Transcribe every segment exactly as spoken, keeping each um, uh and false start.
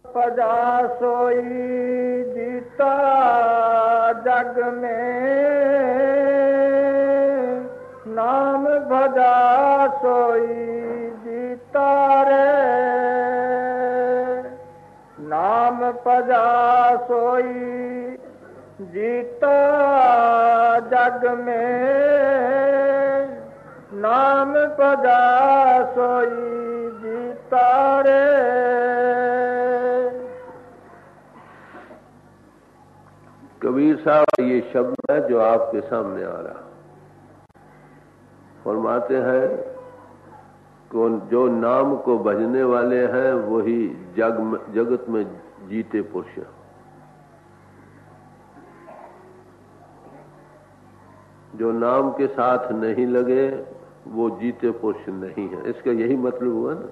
पदा सोई जीता जग में, नाम भजा सोई जीता रे, नाम पदा सोई जीता जग में, नाम पदा सोई जीता रे। कबीर साहब ये शब्द है जो आपके सामने आ रहा, फरमाते हैं कि जो नाम को भजने वाले हैं वही जग में, जगत में जीते पुरुष। जो नाम के साथ नहीं लगे वो जीते पुरुष नहीं है। इसका यही मतलब हुआ ना।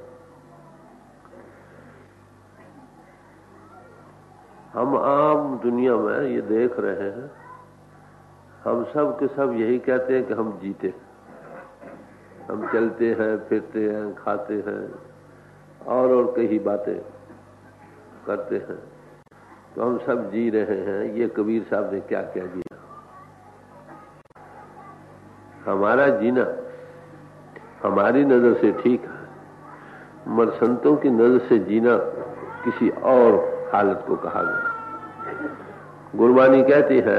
हम आम दुनिया में ये देख रहे हैं, हम सब के सब यही कहते हैं कि हम जीते। हम चलते हैं, फिरते हैं, खाते हैं और और कई बातें करते हैं, तो हम सब जी रहे हैं। ये कबीर साहब ने क्या क्या जिया। हमारा जीना हमारी नजर से ठीक है, मगर संतों की नजर से जीना किसी और हालत को कहा गया। गुरबानी कहती है,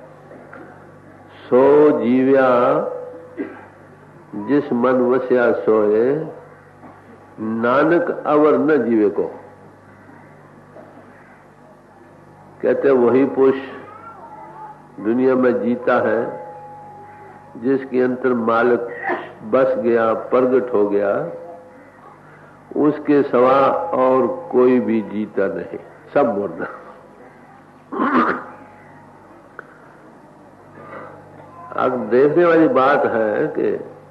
सो जीव्या जिस मन वस्या सोए, नानक अवर न जीवे को। कहते वही पुरुष दुनिया में जीता है जिसके अंतर मालिक बस गया, प्रगट हो गया, उसके सवा और कोई भी जीता नहीं, सब मुर्दा। अब देखने वाली बात है कि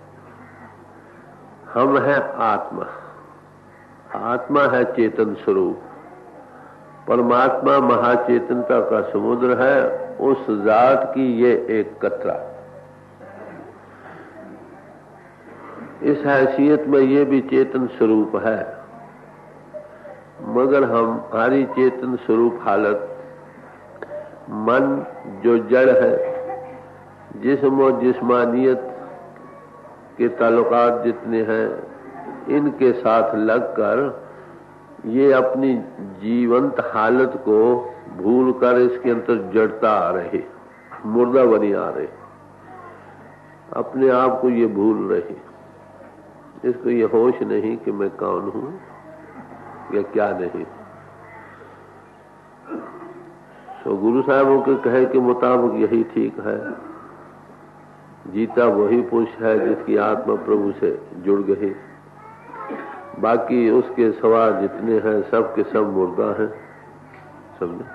हम हैं आत्मा, आत्मा है चेतन स्वरूप, परमात्मा महाचेतनता का समुद्र है, उस जात की ये एक कतरा। इस हैसियत में ये भी चेतन स्वरूप है, मगर हम हमारी चेतन स्वरूप हालत, मन जो जड़ है, जिस्म और जिस्मानियत के ताल्लुकात जितने हैं, इनके साथ लगकर ये अपनी जीवंत हालत को भूलकर इसके अंदर जड़ता आ रही, मुर्दा बनी आ रही, अपने आप को ये भूल रही। इसको ये होश नहीं कि मैं कौन हूं या क्या नहीं। तो गुरु साहबों के कहे के मुताबिक यही ठीक है। जीता वही पुरुष है जिसकी आत्मा प्रभु से जुड़ गई, बाकी उसके सवा जितने हैं सब के सब मुर्दा हैं। समझे?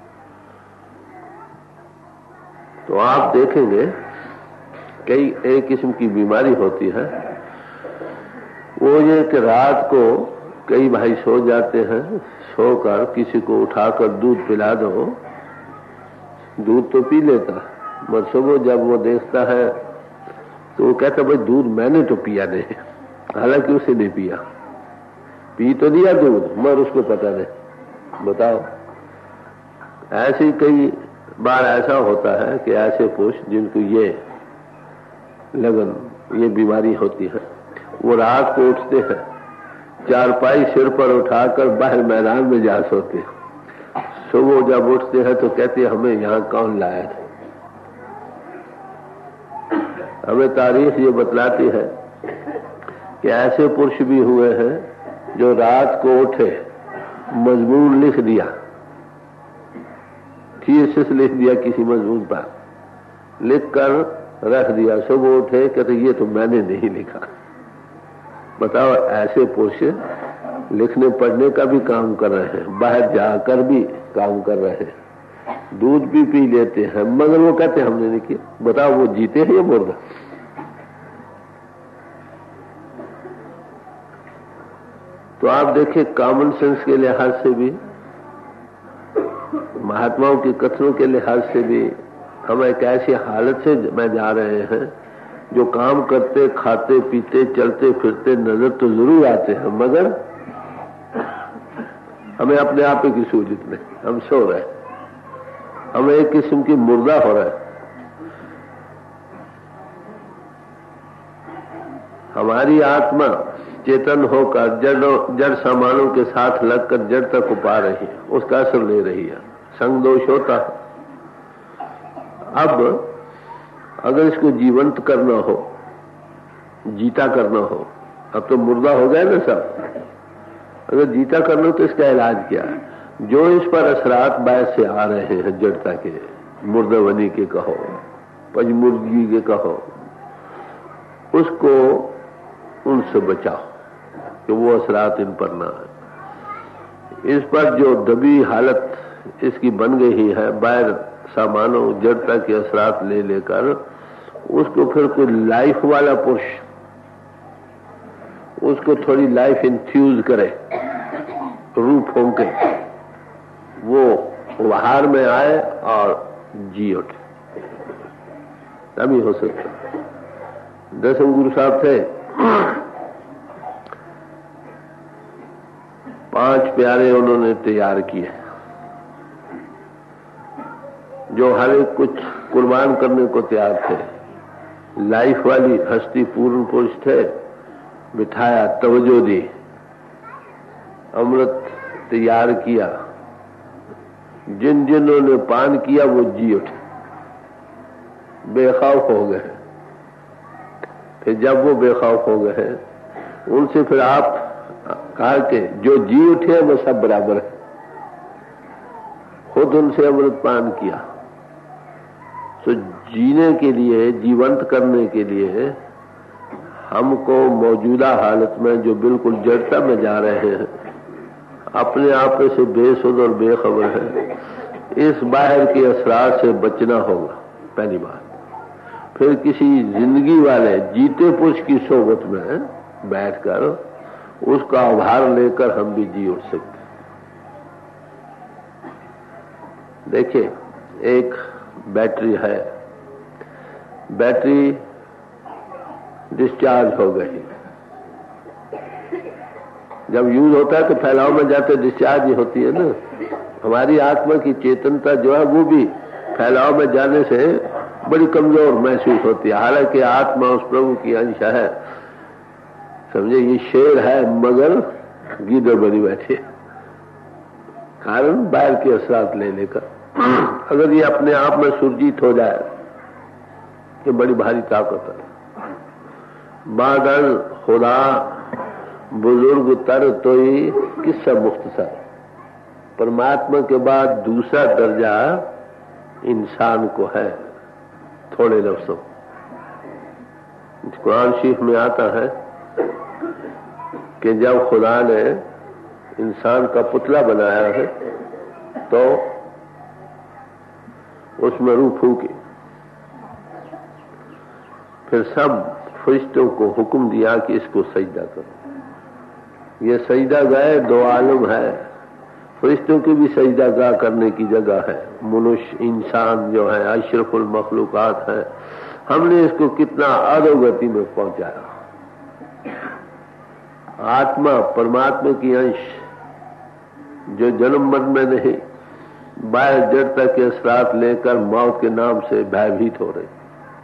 तो आप देखेंगे कई एक किस्म की बीमारी होती है, वो ये कि रात को कई भाई सो जाते हैं, सोकर किसी को उठाकर दूध पिला दो, दूध तो पी लेता, मगर सुबह जब वो देखता है तो वो कहता भाई दूध मैंने तो पिया नहीं, हालांकि उसे नहीं पिया, पी तो दिया दूध मगर उसको पता नहीं। बताओ, ऐसे कई बार ऐसा होता है कि ऐसे पुरुष जिनको ये लगन, ये बीमारी होती है, वो रात को उठते हैं, चारपाई सिर पर उठाकर बाहर मैदान में जा सोते हैं। सुबह जब उठते हैं तो कहते हैं हमें यहाँ कौन लाया था। हमें तारीख ये बतलाती है कि ऐसे पुरुष भी हुए हैं जो रात को उठे, मजमून लिख दिया, शीर्षक लिख दिया किसी मजमून पर, लिख कर रख दिया, सुबह उठे कहते ये तो मैंने नहीं लिखा। बताओ, ऐसे पुरुष लिखने पढ़ने का भी काम कर रहे हैं, बाहर जाकर भी काम कर रहे हैं, दूध भी पी लेते हैं, मगर वो कहते हैं हमने नहीं किया। बताओ, वो जीते हैं या मुर्दा? तो आप देखिए, कॉमन सेंस के लिहाज से भी, महात्माओं के कथनों के लिहाज से भी हम एक ऐसी हालत से में जा रहे हैं जो काम करते, खाते, पीते, चलते फिरते नजर तो जरूर आते हैं, मगर हमें अपने आप की सूझत नहीं, हम सो रहे, हम एक किस्म की मुर्दा हो रहे। हमारी आत्मा चेतन होकर जड़ जड़ सामानों के साथ लगकर जड़ तक उपा रही है, उसका असर ले रही है, संग दोष होता है। अब अगर इसको जीवंत करना हो, जीता करना हो, अब तो मुर्दा हो गया ना सब, अगर जीता करना हो तो इसका इलाज क्या है? जो इस पर असरात बाहर से आ रहे हैं जड़ता के, मुर्दावनी के कहो, पजमुर्गी के कहो, उसको उनसे बचाओ कि वो असरात इन पर ना आए। इस पर जो दबी हालत इसकी बन गई है, बाहर सामानों जड़ता के असरात ले लेकर, उसको फिर कोई लाइफ वाला पुरुष उसको थोड़ी लाइफ इन्फ्यूज करे, रूप होंके वो बाहर में आए और जी उठे, तभी हो सकता। दसम गुरु साहब थे, पांच प्यारे उन्होंने तैयार किए, जो हर एक कुछ कुर्बान करने को तैयार थे। लाइफ वाली हस्ती पूर्ण पुरुष थे, बिठाया, तवज्जो दी, अमृत तैयार किया, जिन जिन्होंने पान किया वो जी उठे, बेखौफ हो गए। फिर जब वो बेखौफ हो गए उनसे फिर आप कहा कि जो जी उठे वो सब बराबर है, खुद उनसे अमृत पान किया। तो जीने के लिए, जीवंत करने के लिए हमको मौजूदा हालत में जो बिल्कुल जड़ता में जा रहे हैं, अपने आप से बेसुध और बेखबर है, इस बाहर के असरार से बचना होगा पहली बात। फिर किसी जिंदगी वाले जीते पुरुष की सोबत में बैठकर उसका आभार लेकर हम भी जी उठ सकते। देखिए, एक बैटरी है, बैटरी डिस्चार्ज हो गई, जब यूज होता है तो फैलाव में जाते डिस्चार्ज ही होती है ना। हमारी आत्मा की चेतनता जो है वो भी फैलाव में जाने से बड़ी कमजोर महसूस होती है। हालांकि आत्मा उस प्रभु की अंश है, समझे, ये शेर है मगर गीदड़ बनी बैठी, कारण बाहर के असरात ले लेकर। अगर ये अपने आप में सुरजीत हो जाए तो बड़ी भारी ताकत है। बादल खुदा बुजुर्ग तर तो ही किस्सा मुख्तसर, परमात्मा के बाद दूसरा दर्जा इंसान को है, थोड़े लफ्जों। कुरान शरीफ में आता है कि जब खुदा ने इंसान का पुतला बनाया है तो उसमें रूह फूकी, फिर सब फरिश्तों को हुक्म दिया कि इसको सजदा करो। ये सजदा गाह दो आलम है, फरिश्तों की भी सजदा गाह करने की जगह है। मनुष्य इंसान जो है अशरफुल मखलूकात है, हमने इसको कितना अधोगति में पहुंचाया। आत्मा परमात्मा की अंश जो जन्म मरण में नहीं, बाहर जड़ता के असरात लेकर मौत के नाम से भयभीत हो रही।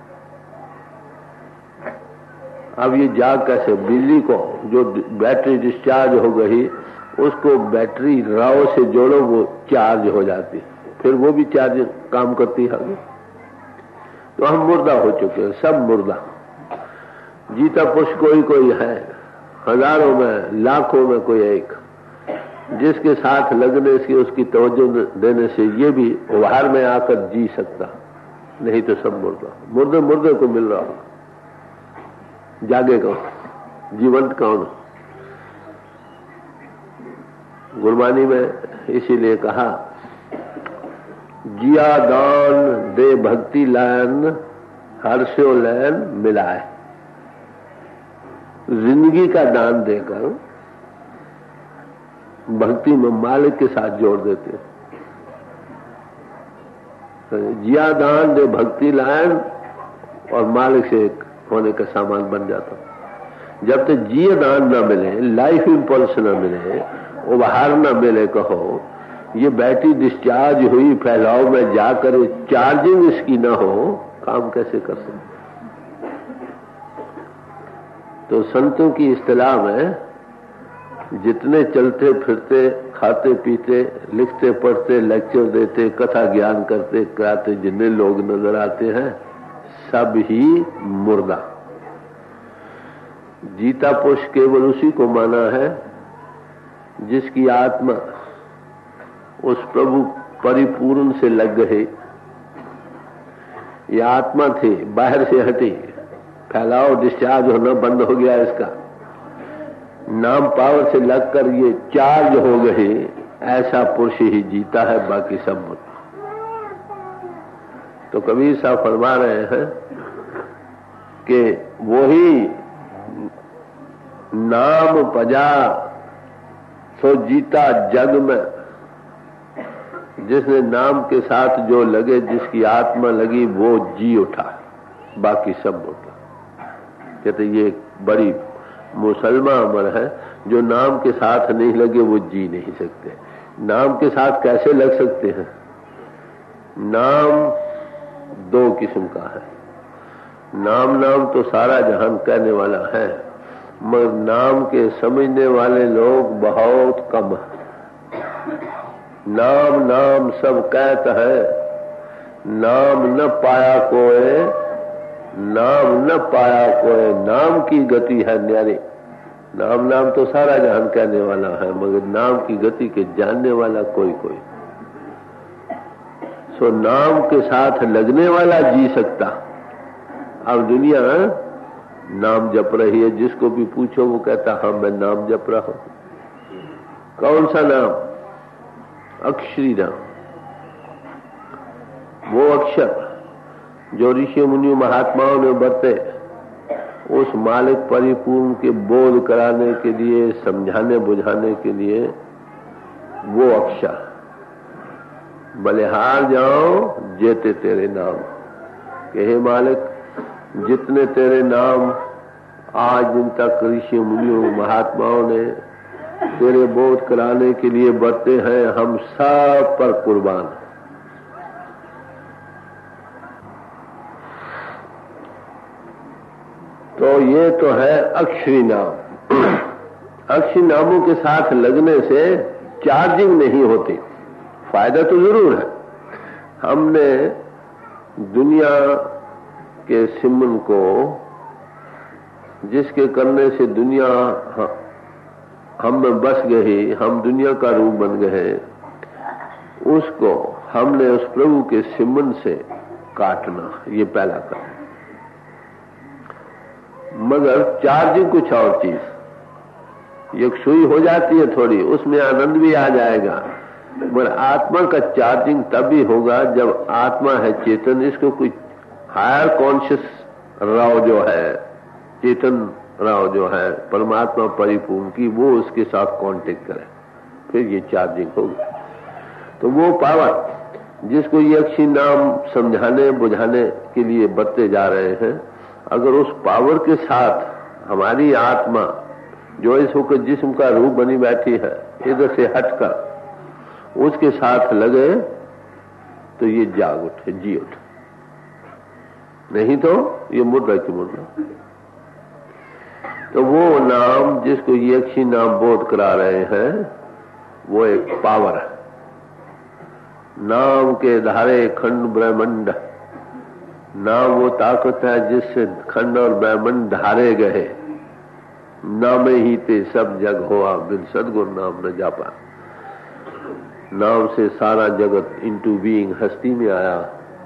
अब ये जाग कैसे? बिजली को जो बैटरी डिस्चार्ज हो गई उसको बैटरी राव से जोड़ो, वो चार्ज हो जाती, फिर वो भी चार्ज काम करती है। तो हम मुर्दा हो चुके हैं, सब मुर्दा। जीता पुरुष कोई कोई है, हजारों में लाखों में कोई एक, जिसके साथ लगने से, उसकी तवज्जो देने से ये भी बाहर में आकर जी सकता, नहीं तो सब मुर्दा। मुर्दे मुर्दे को मिल रहा, जागे कौन, जीवंत कौन? गुरबानी में इसीलिए कहा, जिया दान दे भक्ति लान हर्षो लैन मिलाए। जिंदगी का दान देकर भक्ति में मालिक के साथ जोड़ देते। जिया दान दे भक्ति लान और मालिक से एक होने का सामान बन जाता। जब तक जीवदान न मिले, लाइफ इम्पल्स न मिले, उभार न मिले, कहो ये बैटरी डिस्चार्ज हुई, फैलाव में जाकर चार्जिंग इसकी न हो, काम कैसे कर सकते? तो संतों की इस्तिलाह में जितने चलते फिरते, खाते पीते, लिखते पढ़ते, लेक्चर देते, कथा ज्ञान करते कराते जितने लोग नजर आते हैं, सब ही मुर्दा। जीता पुरुष केवल उसी को माना है जिसकी आत्मा उस प्रभु परिपूर्ण से लग गई। ये आत्मा थी, बाहर से हटी, फैलाव डिस्चार्ज होना बंद हो गया, इसका नाम पावर से लगकर ये चार्ज हो गए, ऐसा पुरुष ही जीता है, बाकी सब मुर्दा। तो कबीर साहब फरमा रहे हैं कि वही नाम पजा सो जीता जग में, जिसने नाम के साथ जो लगे, जिसकी आत्मा लगी, वो जी उठा, बाकी सब उठा। कहते ये बड़ी मुसलमान अमर है, जो नाम के साथ नहीं लगे वो जी नहीं सकते। नाम के साथ कैसे लग सकते हैं? नाम दो किस्म का है। नाम नाम तो सारा जहान कहने वाला है, मगर नाम के समझने वाले लोग बहुत कम है। नाम नाम सब कहता है, नाम न पाया कोई, नाम न पाया कोई, नाम की गति है न्यारी। नाम नाम तो सारा जहान कहने वाला है, मगर नाम की गति के जानने वाला कोई कोई। सो नाम के साथ लगने वाला जी सकता। अब दुनिया नाम जप रही है, जिसको भी पूछो वो कहता हाँ मैं नाम जप रहा हूं। कौन सा नाम? अक्षरी नाम। वो अक्षर जो ऋषि मुनि महात्माओं ने बरते, उस मालिक परिपूर्ण के बोध कराने के लिए, समझाने बुझाने के लिए, वो अक्षर। बलिहार जाओ जेते तेरे नाम, कि हे मालिक जितने तेरे नाम आज दिन तक ऋषि मुनियों महात्माओं ने तेरे बोध कराने के लिए बरते हैं, हम सब पर कुर्बान। तो ये तो है अक्षरी नाम। अक्षरी नामों के साथ लगने से चार्जिंग नहीं होती, फायदा तो जरूर है। हमने दुनिया के सिमन को, जिसके करने से दुनिया हम में बस गई, हम दुनिया का रूप बन गए, उसको हमने उस प्रभु के सिमन से काटना, ये पहला काम। मगर चार्जिंग कुछ और चीज। एक सुई हो जाती है थोड़ी, उसमें आनंद भी आ जाएगा, मगर आत्मा का चार्जिंग तभी होगा जब आत्मा है चेतन, इसको कुछ हायर कॉन्शियस राव जो है, चेतन राव जो है, परमात्मा परिपूर्ण की, वो उसके साथ कांटेक्ट करे, फिर ये चार्जिंग होगी। तो वो पावर जिसको ये अक्षी नाम समझाने बुझाने के लिए बरते जा रहे हैं, अगर उस पावर के साथ हमारी आत्मा जो इस होकर जिस्म का रूप बनी बैठी है, इधर से हटकर उसके साथ लगे, तो ये जाग उठे, जी उठे। नहीं तो ये मुर्दा की मुर्दा। तो वो नाम जिसको ये अक्षी नाम बोध करा रहे हैं, वो एक पावर है। नाम के धारे खंड ब्रह्मांड, नाम वो ताकत है जिससे खंड और ब्रह्मांड धारे गए। नाम ही ते सब जग होआ, बिन सदगुरु नाम न जापा। नाम से सारा जगत इनटू बीइंग, हस्ती में आया।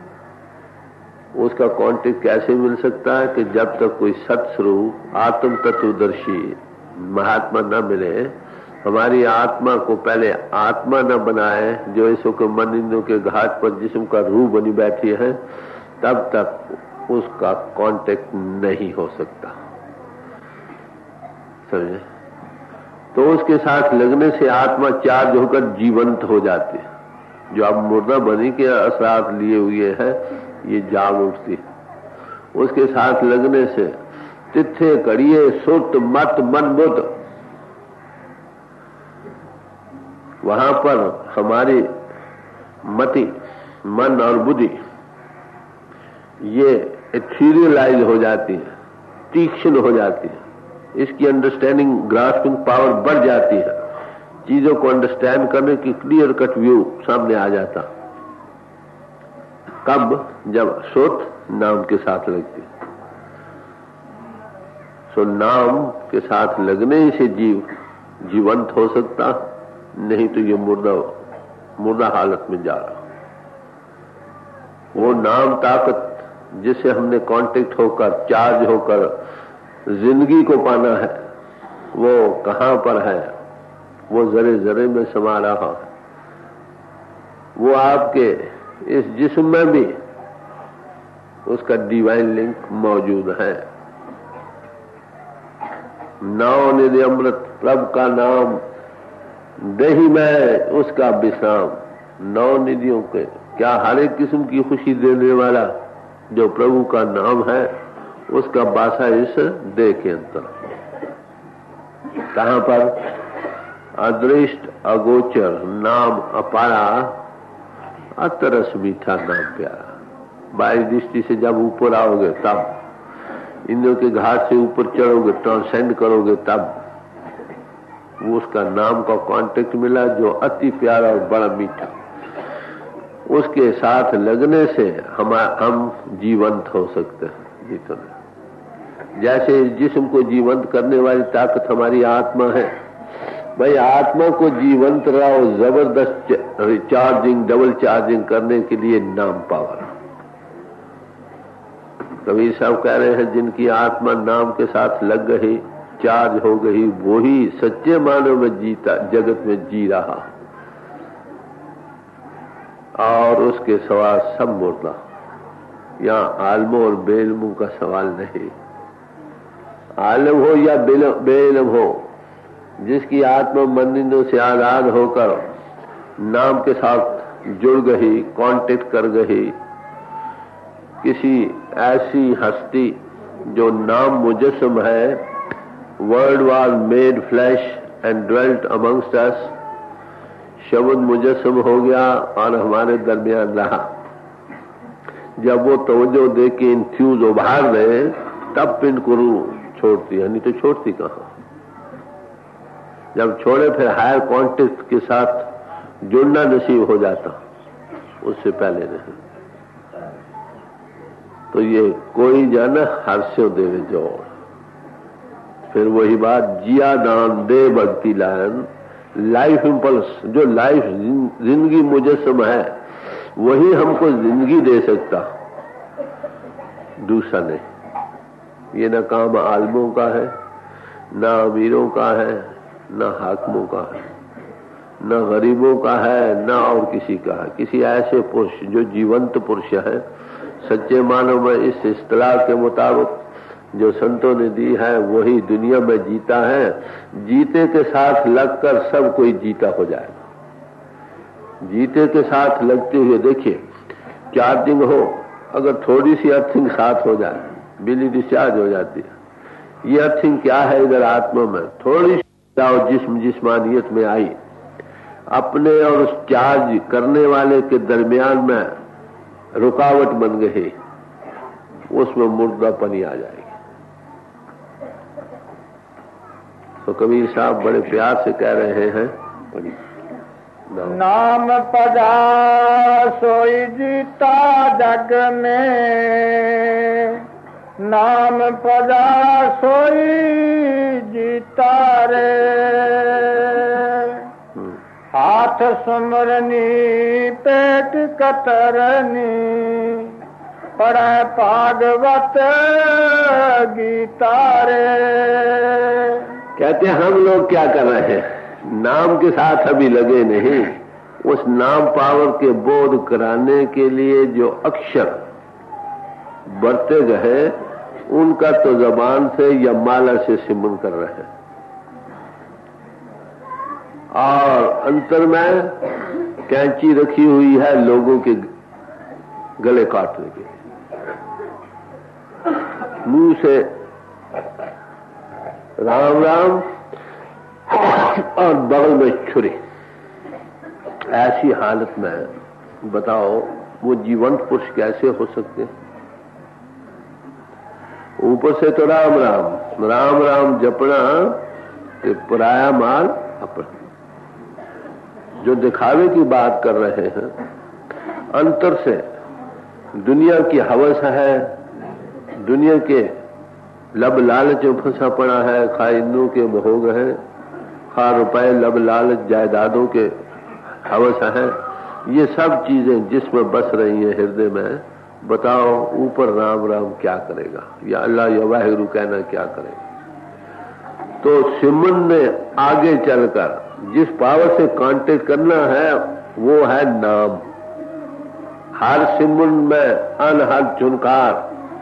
उसका कांटेक्ट कैसे मिल सकता है कि जब तक कोई सत्स्वरूप आत्म तत्वदर्शी महात्मा न मिले, हमारी आत्मा को पहले आत्मा न बनाए, जो इसो के मन इंद्रियों के घाट पर जिस्म का रूह बनी बैठी है, तब तक उसका कांटेक्ट नहीं हो सकता। समझे? तो उसके साथ लगने से आत्मा चार्ज होकर जीवंत हो जाती है। जो अब मुर्दा बनी के असरात लिए हुए है, ये जाग उठती। उसके साथ लगने से तिथे कड़िए सुत मत मन बुद्ध, वहां पर हमारी मति, मन और बुद्धि ये एथीरियलाइज हो जाती है, तीक्ष्ण हो जाती है, इसकी अंडरस्टैंडिंग ग्रास्पिंग पावर बढ़ जाती है, चीजों को अंडरस्टैंड करने की क्लियर कट व्यू सामने आ जाता। कब? जब सोत नाम के साथ लगती। सो नाम के साथ लगने से जीव जीवंत हो सकता, नहीं तो ये मुर्दा मुर्दा हालत में जा रहा। वो नाम ताकत जिसे हमने कांटेक्ट होकर, चार्ज होकर जिंदगी को पाना है, वो कहां पर है? वो जरे जरे में समा रहा है। वो आपके इस जिस्म में भी उसका डिवाइन लिंक मौजूद है। नौ निधि अमृत प्रभु का नाम, दही में उसका विश्राम। नौ निधियों के क्या हर एक किस्म की खुशी देने वाला जो प्रभु का नाम है, उसका बासा इस देह के अंतर। कहां पर? अदृष्ट अगोचर नाम अपारा, अतरस मीठा नाम प्यारा। बाई दृष्टि से जब ऊपर आओगे तब, इंद्रियों के घाट से ऊपर चढ़ोगे, ट्रांसेंड करोगे, तब वो उसका नाम का कांटेक्ट मिला जो अति प्यारा और बड़ा मीठा। उसके साथ लगने से हम हम जीवंत हो सकते हैं। जी तो जैसे इस जिस्म को जीवंत करने वाली ताकत हमारी आत्मा है, भाई आत्मा को जीवंत रहो जबरदस्त रिचार्जिंग, डबल चार्जिंग करने के लिए नाम पावर। कबीर साहब कह रहे हैं जिनकी आत्मा नाम के साथ लग गई, चार्ज हो गई, वो ही सच्चे मानव में जीता, जगत में जी रहा, और उसके सवाल सब मुर्दा। यहाँ आलमों और बेलमों का सवाल नहीं। आलम हो या बेलम हो, जिसकी आत्मा मंदिरों से आजाद होकर नाम के साथ जुड़ गई, कांटेक्ट कर गई, किसी ऐसी हस्ती जो नाम मुजस्सम है, word was made flesh and dwelt amongst us, शब्द मुजस्सम हो गया और हमारे दरमियान रहा। जब वो तवज्जो दे के इंफ्यूज उभार रहे, तब पिन कुरू छोड़ती है, नहीं तो छोड़ती कहां। जब छोड़े फिर हायर कॉन्टेक्ट के साथ जुड़ना नसीब हो जाता, उससे पहले नहीं। तो ये कोई जाना हर्षो देवे जोड़। फिर वही बात, जिया दान दे भक्ति लायन, लाइफ इंपल्स, जो लाइफ जिंदगी मुजस्सम है वही हमको जिंदगी दे सकता, दूसरा नहीं। ये न काम आलमों का है, न अमीरों का है, न हाकिमों का है, न गरीबों का है, न और किसी का है। किसी ऐसे पुरुष जो जीवंत पुरुष है, सच्चे मानव में इस इस्तिलाह के मुताबिक जो संतों ने दी है, वही दुनिया में जीता है। जीते के साथ लगकर सब कोई जीता हो जाएगा। जीते के साथ लगते हुए देखिए, चार्जिंग हो, अगर थोड़ी सी अर्थिंग साथ हो जाए, बिजली डिस्चार्ज हो जाती है। ये अर्थिंग क्या है? इधर आत्मा में थोड़ी सी जिस्म जिस्मानियत में आई, अपने और उस चार्ज करने वाले के दरमियान में रुकावट बन गई, उसमें मुर्दापनी आ जाएगी। तो कबीर साहब बड़े प्यार से कह रहे हैं, नाम पदा सोई जीता जग में, नाम पदा सोई जीता रे। हाथ सुमरनी पेट कतरनी, पढ़े भागवत गीता रे। कहते हैं हम लोग क्या कर रहे हैं? नाम के साथ अभी लगे नहीं। उस नाम पावर के बोध कराने के लिए जो अक्षर बरते गए, उनका तो जबान से या माला से सिमरन कर रहे हैं, और अंतर में कैंची रखी हुई है लोगों के गले काटने के लिए। मुंह से राम राम और बगल में छुरी, ऐसी हालत में बताओ वो जीवंत पुरुष कैसे हो सकते? ऊपर से तो राम राम राम राम जपना कि पराया माल अपना, जो दिखावे की बात कर रहे हैं, अंतर से दुनिया की हवस है, दुनिया के लब लालच में फंसा पड़ा है, खा इंद्रों के भोग है, खा रुपए लब लालच जायदादों के हवस है, ये सब चीजें जिसमें बस रही है हृदय में, बताओ ऊपर राम राम क्या करेगा, या अल्लाह या वाहिगुरु कहना क्या करेगा? तो सिमरन ने आगे चलकर जिस पावर से कांटेक्ट करना है वो है नाम। हर सिमरन में अनहद चुनकार,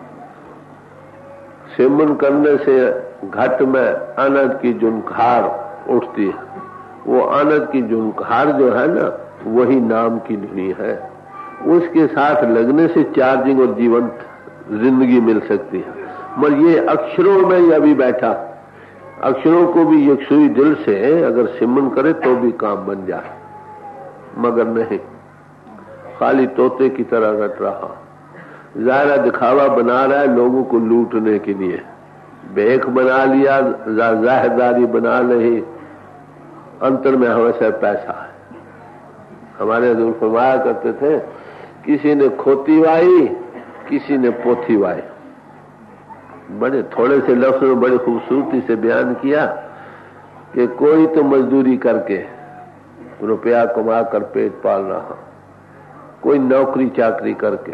सिमरन करने से घट में अनहद की झुनकार उठती है। वो अनहद की झुनकार जो है ना, वही नाम की ध्वनि है। उसके साथ लगने से चार्जिंग और जीवंत जिंदगी मिल सकती है। मगर ये अक्षरों में ही अभी बैठा, अक्षरों को भी एक सुई दिल से अगर सिमरन करे तो भी काम बन जाए, मगर नहीं, खाली तोते की तरह रट रहा, ज़ाहिरा दिखावा बना रहा है लोगों को लूटने के लिए, बेख बना लिया, जाहिरदारी बना रही, अंतर में हमेशा पैसा है। हमारे हजूर फरमाया करते थे, किसी ने खोती वाई, किसी ने पोथी वाई। बड़े थोड़े से लफ्ज में बड़ी खूबसूरती से बयान किया कि कोई तो मजदूरी करके रुपया कमा कर पेट पाल रहा, कोई नौकरी चाकरी करके,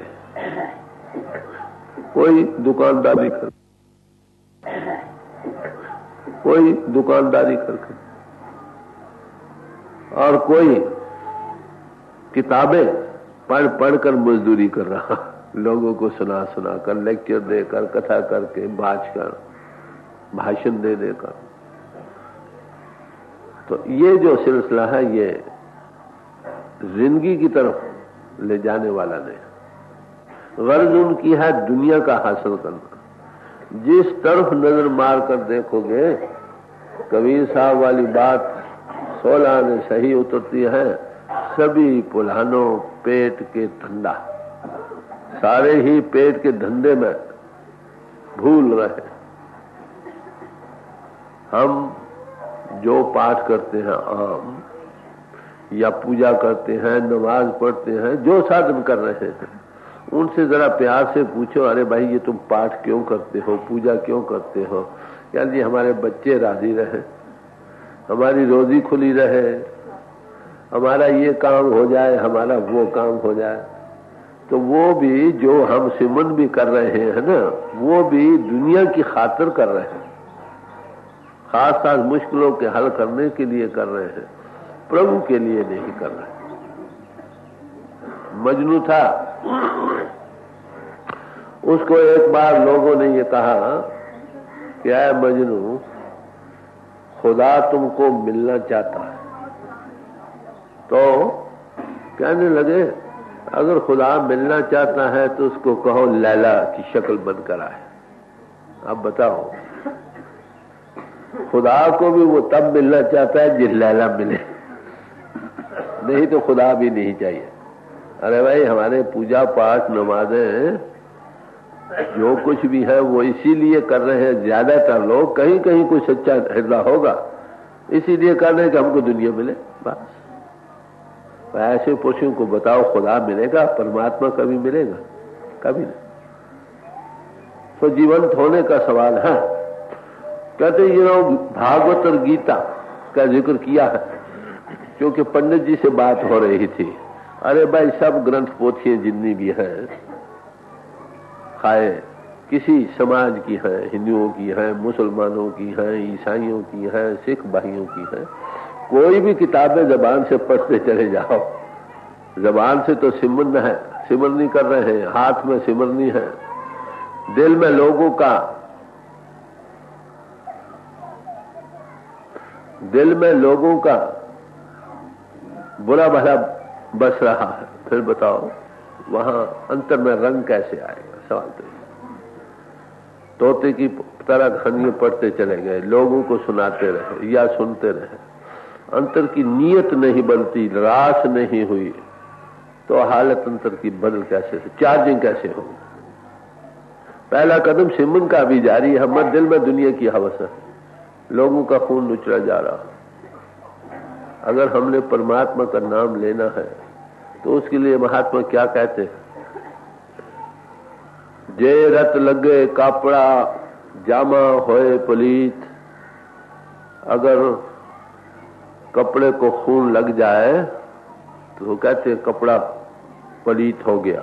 कोई दुकानदारी कर कोई दुकानदारी करके, और कोई किताबें पढ़ पढ़ कर मजदूरी कर रहा, लोगों को सुना सुना कर, लेक्चर देकर, कथा करके, बाज कर, भाषण दे देकर। तो ये जो सिलसिला है ये जिंदगी की तरफ ले जाने वाला नहीं। गर्ज उनकी है दुनिया का हासिल करना। जिस तरफ नजर मार कर देखोगे, कबीर साहब वाली बात सोलह ने सही उतरती है, सभी पुलानों पेट के धंधा, सारे ही पेट के धंधे में भूल रहे। हम जो पाठ करते हैं आम, या पूजा करते हैं, नमाज पढ़ते हैं, जो साधन कर रहे हैं, उनसे जरा प्यार से पूछो, अरे भाई ये तुम पाठ क्यों करते हो, पूजा क्यों करते हो? क्या जी हमारे बच्चे राजी रहे, हमारी रोजी खुली रहे, हमारा ये काम हो जाए, हमारा वो काम हो जाए। तो वो भी जो हम सिमरन भी कर रहे हैं ना, वो भी दुनिया की खातिर कर रहे हैं, खास खास मुश्किलों के हल करने के लिए कर रहे हैं, प्रभु के लिए नहीं कर रहे। मजनू था, उसको एक बार लोगों ने ये कहा कि ऐ मजनू, खुदा तुमको मिलना चाहता है। तो कहने लगे, अगर खुदा मिलना चाहता है तो उसको कहो लैला की शक्ल बनकर आए। अब बताओ, खुदा को भी वो तब मिलना चाहता है जिस लैला मिले, नहीं तो खुदा भी नहीं चाहिए। अरे भाई हमारे पूजा पाठ नमाजें जो कुछ भी है वो इसीलिए कर रहे हैं, ज्यादातर लोग, कहीं कहीं कोई सच्चा हृदय होगा, इसीलिए कर रहे हैं कि हमको दुनिया मिले, बस। ऐसे पुरुषों को बताओ खुदा मिलेगा, परमात्मा कभी मिलेगा? कभी नहीं। तो जीवंत होने का सवाल है। कहते ये लोग भागवत और गीता का जिक्र किया है, क्योंकि पंडित जी से बात हो रही थी। अरे भाई सब ग्रंथ पोथियां जितनी भी हैं, खाए किसी समाज की है, हिंदुओं की है, मुसलमानों की है, ईसाइयों की है, सिख भाइयों की है, कोई भी किताबें जबान से पढ़ते चले जाओ, जबान से तो सिमरन है, सिमरनी कर रहे हैं, हाथ में सिमरनी है, दिल में लोगों का दिल में लोगों का बुरा भला बस रहा है। फिर बताओ वहां अंतर में रंग कैसे आएगा? सवाल तो तोते की तरह खनिये पढ़ते चले गए, लोगों को सुनाते रहे या सुनते रहे, अंतर की नीयत नहीं बनती, रास नहीं हुई, तो हालत अंतर की बदल कैसे, चार्जिंग कैसे होगी? पहला कदम सिमन का भी जारी है। हमारे दिल में दुनिया की हवस है, लोगों का खून नुचड़ा जा रहा। अगर हमने परमात्मा का नाम लेना है तो उसके लिए महात्मा क्या कहते हैं? जे रत लगे कापड़ा जामा होए पलीत। अगर कपड़े को खून लग जाए तो वो कहते हैं कपड़ा पलीत हो गया,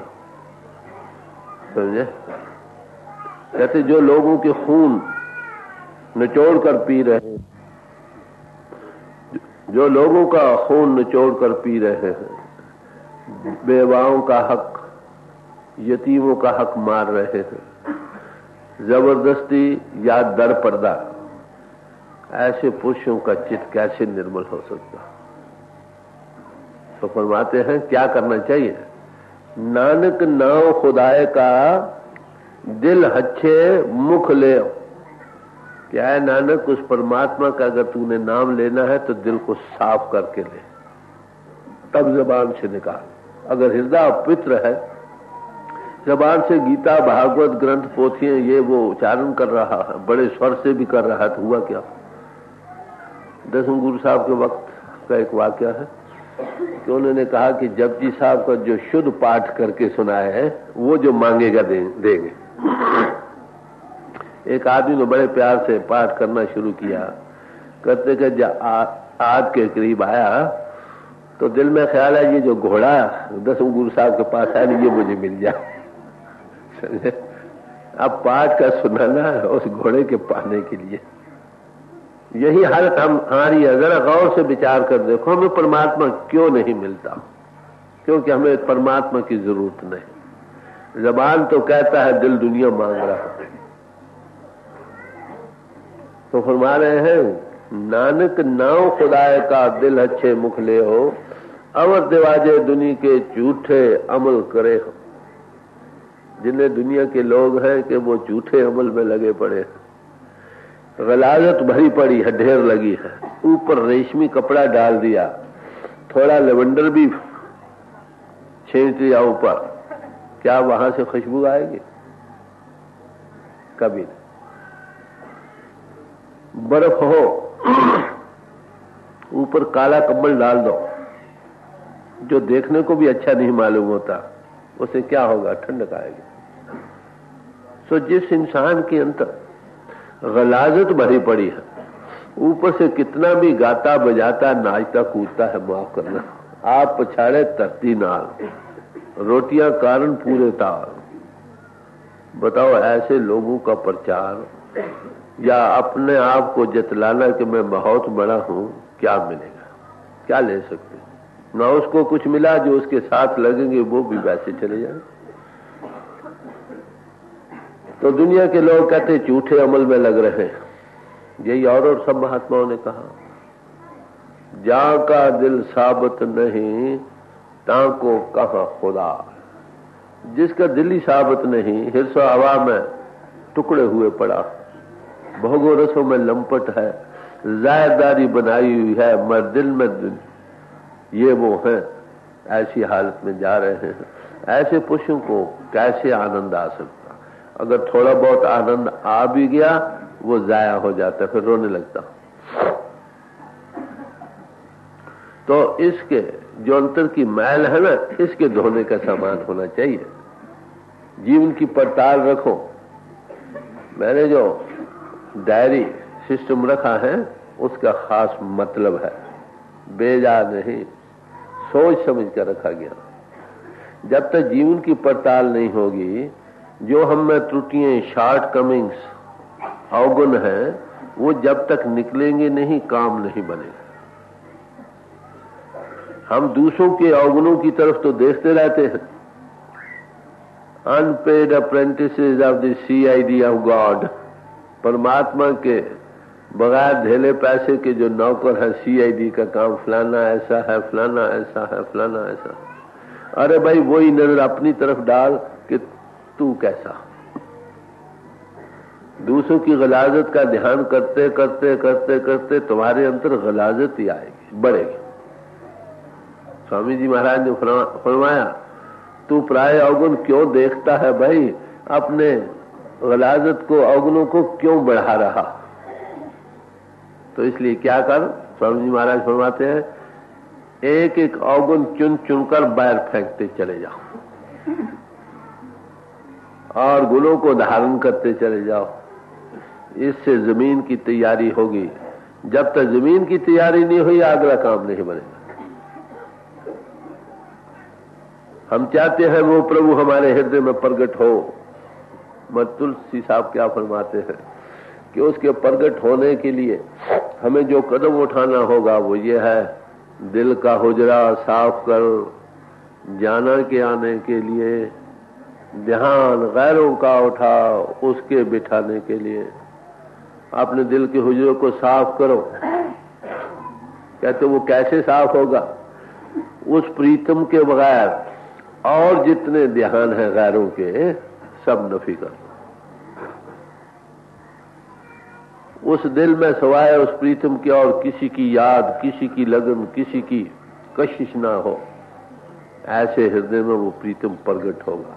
समझे? कहते जो लोगों के खून निचोड़ कर पी रहे, जो लोगों का खून निचोड़ कर पी रहे हैं, बेवाओं का हक, यतीमों का हक मार रहे हैं, जबरदस्ती या दर पर्दा, ऐसे पुरुषों का चित्त कैसे निर्मल हो सकता? तो फरमाते हैं क्या करना चाहिए? नानक नाव खुदाए का दिल हच्छे मुख ले। क्या है नानक? उस परमात्मा का अगर तूने नाम लेना है तो दिल को साफ करके ले, तब जबान से निकाल। अगर हृदय पवित्र है, जबान से गीता भागवत ग्रंथ पोथियां ये वो उच्चारण कर रहा है, बड़े स्वर से भी कर रहा है, तो हुआ क्या? दसवें गुरु साहब के वक्त का एक वाक्य है कि उन्होंने कहा कि जपजी साहब का जो शुद्ध पाठ करके सुनाए है वो जो मांगेगा देंगे। एक आदमी ने बड़े प्यार से पाठ करना शुरू किया, करते करते आज के करीब आया तो दिल में ख्याल है ये जो घोड़ा दसवें गुरु साहब के पास है ये मुझे मिल जाए। अब पाठ का सुनाना है उस घोड़े के पाने के लिए। यही हालत हम हमारी है। जरा गौर से विचार कर देखो, हमें परमात्मा क्यों नहीं मिलता? क्योंकि हमें परमात्मा की जरूरत नहीं। जबान तो कहता है, दिल दुनिया मांग रहा है। तो फरमा रहे हैं नानक नाव खुदाए का दिल अच्छे मुख ले हो, अवर दिवाजे दुनिया के झूठे अमल करे हो। जिन्हें दुनिया के लोग हैं कि वो झूठे अमल में लगे पड़े हैं, गलाजत भरी पड़ी है, ढेर लगी है, ऊपर रेशमी कपड़ा डाल दिया, थोड़ा लेवेंडर भी छींट दिया ऊपर, क्या वहां से खुशबू आएगी? कभी नहीं। बर्फ हो, ऊपर काला कंबल डाल दो, जो देखने को भी अच्छा नहीं मालूम होता, उसे क्या होगा? ठंडक आएगी। सो जिस इंसान के अंदर गलाजत भरी पड़ी है, ऊपर से कितना भी गाता बजाता नाचता कूदता है, माफ करना, आप पछाड़े तरती नाल, रोटियां कारण पूरे ताल। बताओ ऐसे लोगों का प्रचार या अपने आप को जतलाना कि मैं बहुत बड़ा हूं, क्या मिलेगा? क्या ले सकते? ना उसको कुछ मिला, जो उसके साथ लगेंगे वो भी वैसे चले जाए। तो दुनिया के लोग कहते झूठे अमल में लग रहे हैं। यही और और सब महात्माओं ने कहा, जहां का दिल साबित नहीं ता को कहा खुदा। जिसका दिल ही साबित नहीं, हिरसो हवा में टुकड़े हुए पड़ा, भोगो रसों में लंपट है, जायदारी बनाई हुई है, मगर दिल में दिल ये वो है, ऐसी हालत में जा रहे हैं। ऐसे पुरुषों को कैसे आनंद आ सकता? अगर थोड़ा बहुत आनंद आ भी गया वो जाया हो जाता, फिर रोने लगता। तो इसके जो अंतर की मैल है ना, इसके धोने का सामान होना चाहिए। जीवन की पड़ताल रखो। मैंने जो डायरी सिस्टम रखा है उसका खास मतलब है, बेजा नहीं, सोच समझ कर रखा गया। जब तक जीवन की पड़ताल नहीं होगी, जो हम में त्रुटियां, शॉर्ट कमिंग्स, अवगुण है, वो जब तक निकलेंगे नहीं, काम नहीं बनेगा। हम दूसरों के अवगुणों की तरफ तो देखते रहते हैं। Unpaid apprentices of the C I D of God, परमात्मा के बगैर ढेले पैसे के जो नौकर है सी आई डी का काम, फलाना ऐसा है, फलाना ऐसा है, फलाना ऐसा। अरे भाई वही नजर अपनी तरफ डाल कि तू कैसा। दूसरों की गलाजत का ध्यान करते करते करते करते तुम्हारे अंदर गलाजत ही आएगी, बढ़ेगी। स्वामी जी महाराज ने फरमाया, तू प्राय अवगुण क्यों देखता है भाई, अपने गलाजत को, अवगुणों को क्यों बढ़ा रहा? तो इसलिए क्या कर, स्वामी जी महाराज फरमाते हैं, एक एक अवगुण चुन चुनकर बाहर फेंकते चले जाओ और गुणों को धारण करते चले जाओ। इससे जमीन की तैयारी होगी। जब तक जमीन की तैयारी नहीं हुई अगला काम नहीं बनेगा। हम चाहते हैं वो प्रभु हमारे हृदय में प्रकट हो। मत तुलसी साहब क्या फरमाते हैं कि उसके प्रकट होने के लिए हमें जो कदम उठाना होगा वो ये है, दिल का हुजरा साफ कर, जाना के आने के लिए ध्यान गैरों का उठाओ, उसके बिठाने के लिए अपने दिल के हुजरों को साफ करो। कहते वो कैसे साफ होगा? उस प्रीतम के बगैर और जितने ध्यान है गैरों के सब नफी कर। उस दिल में सवाए उस प्रीतम की और किसी की याद, किसी की लगन, किसी की कशिश ना हो, ऐसे हृदय में वो प्रीतम प्रकट होगा।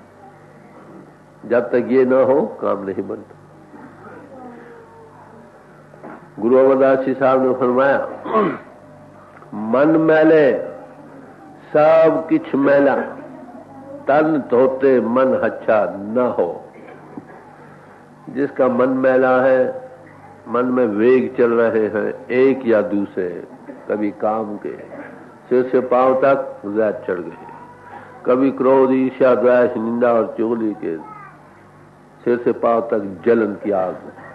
जब तक ये ना हो काम नहीं बनता। गुरु अमरदास जी साहब ने फरमाया, मन मैले सब किछ मैला, तन धोते मन अच्छा न हो। जिसका मन मैला है, मन में वेग चल रहे हैं एक या दूसरे, कभी काम के सिर से पांव तक ज़ैद चढ़ गए, कभी क्रोध, ईर्ष्या, द्वेष, निंदा और चुगली के सिर से पांव तक जलन की आग,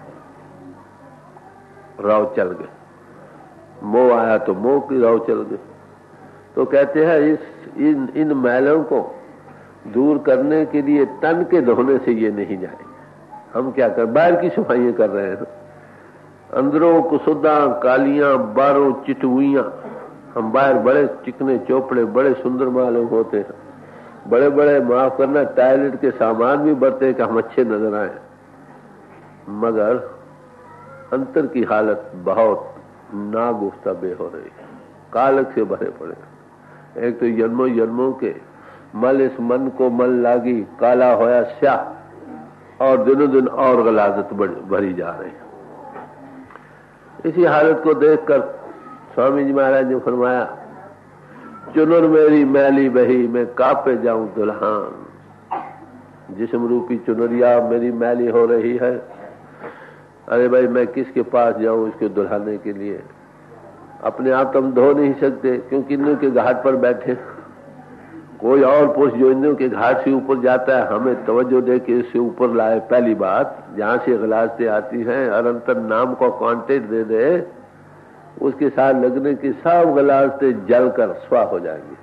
राव चल गए। मोह आया तो मोह की राव चल गए। तो कहते हैं इस इन इन मैलों को दूर करने के लिए तन के धोने से ये नहीं जाएंगे। हम क्या कर, बाहर की सफाइयां कर रहे हैं, अंदरों कुसुदा, कालियां, बारों, चिटुइयां। हम बाहर बड़े चिकने चौपड़े, बड़े सुंदर मालूम होते हैं, बड़े बड़े माफ करना टॉयलेट के सामान भी बरते कि हम अच्छे नजर आए, मगर अंतर की हालत बहुत नागुफ्ताबे हो रही है, कालक से भरे पड़े। एक तो जन्मों जन्मों के मल इस मन को मल लागी, काला होया स्याह, और दिनों दिन और गलाजत भरी जा रही है। इसी हालत को देखकर स्वामी जी महाराज ने फरमाया, चुनर मेरी मैली बही, मैं कापे जाऊं दुल्हान। जिस्म रूपी चुनरिया मेरी मैली हो रही है, अरे भाई मैं किसके पास जाऊं इसको दुल्हाने के लिए? अपने आप हम धो नहीं सकते क्योंकि इंद्रियों के घाट पर बैठे। कोई और पुरुष जो इंद्रियों के घाट से ऊपर जाता है हमें तवज्जो दे के इससे ऊपर लाए। पहली बात, जहां से गलाजतें आती हैं अनंतर नाम को कांटेक्ट दे दे, उसके साथ लगने की सब गलाजतें जलकर स्वा हो जाएंगी।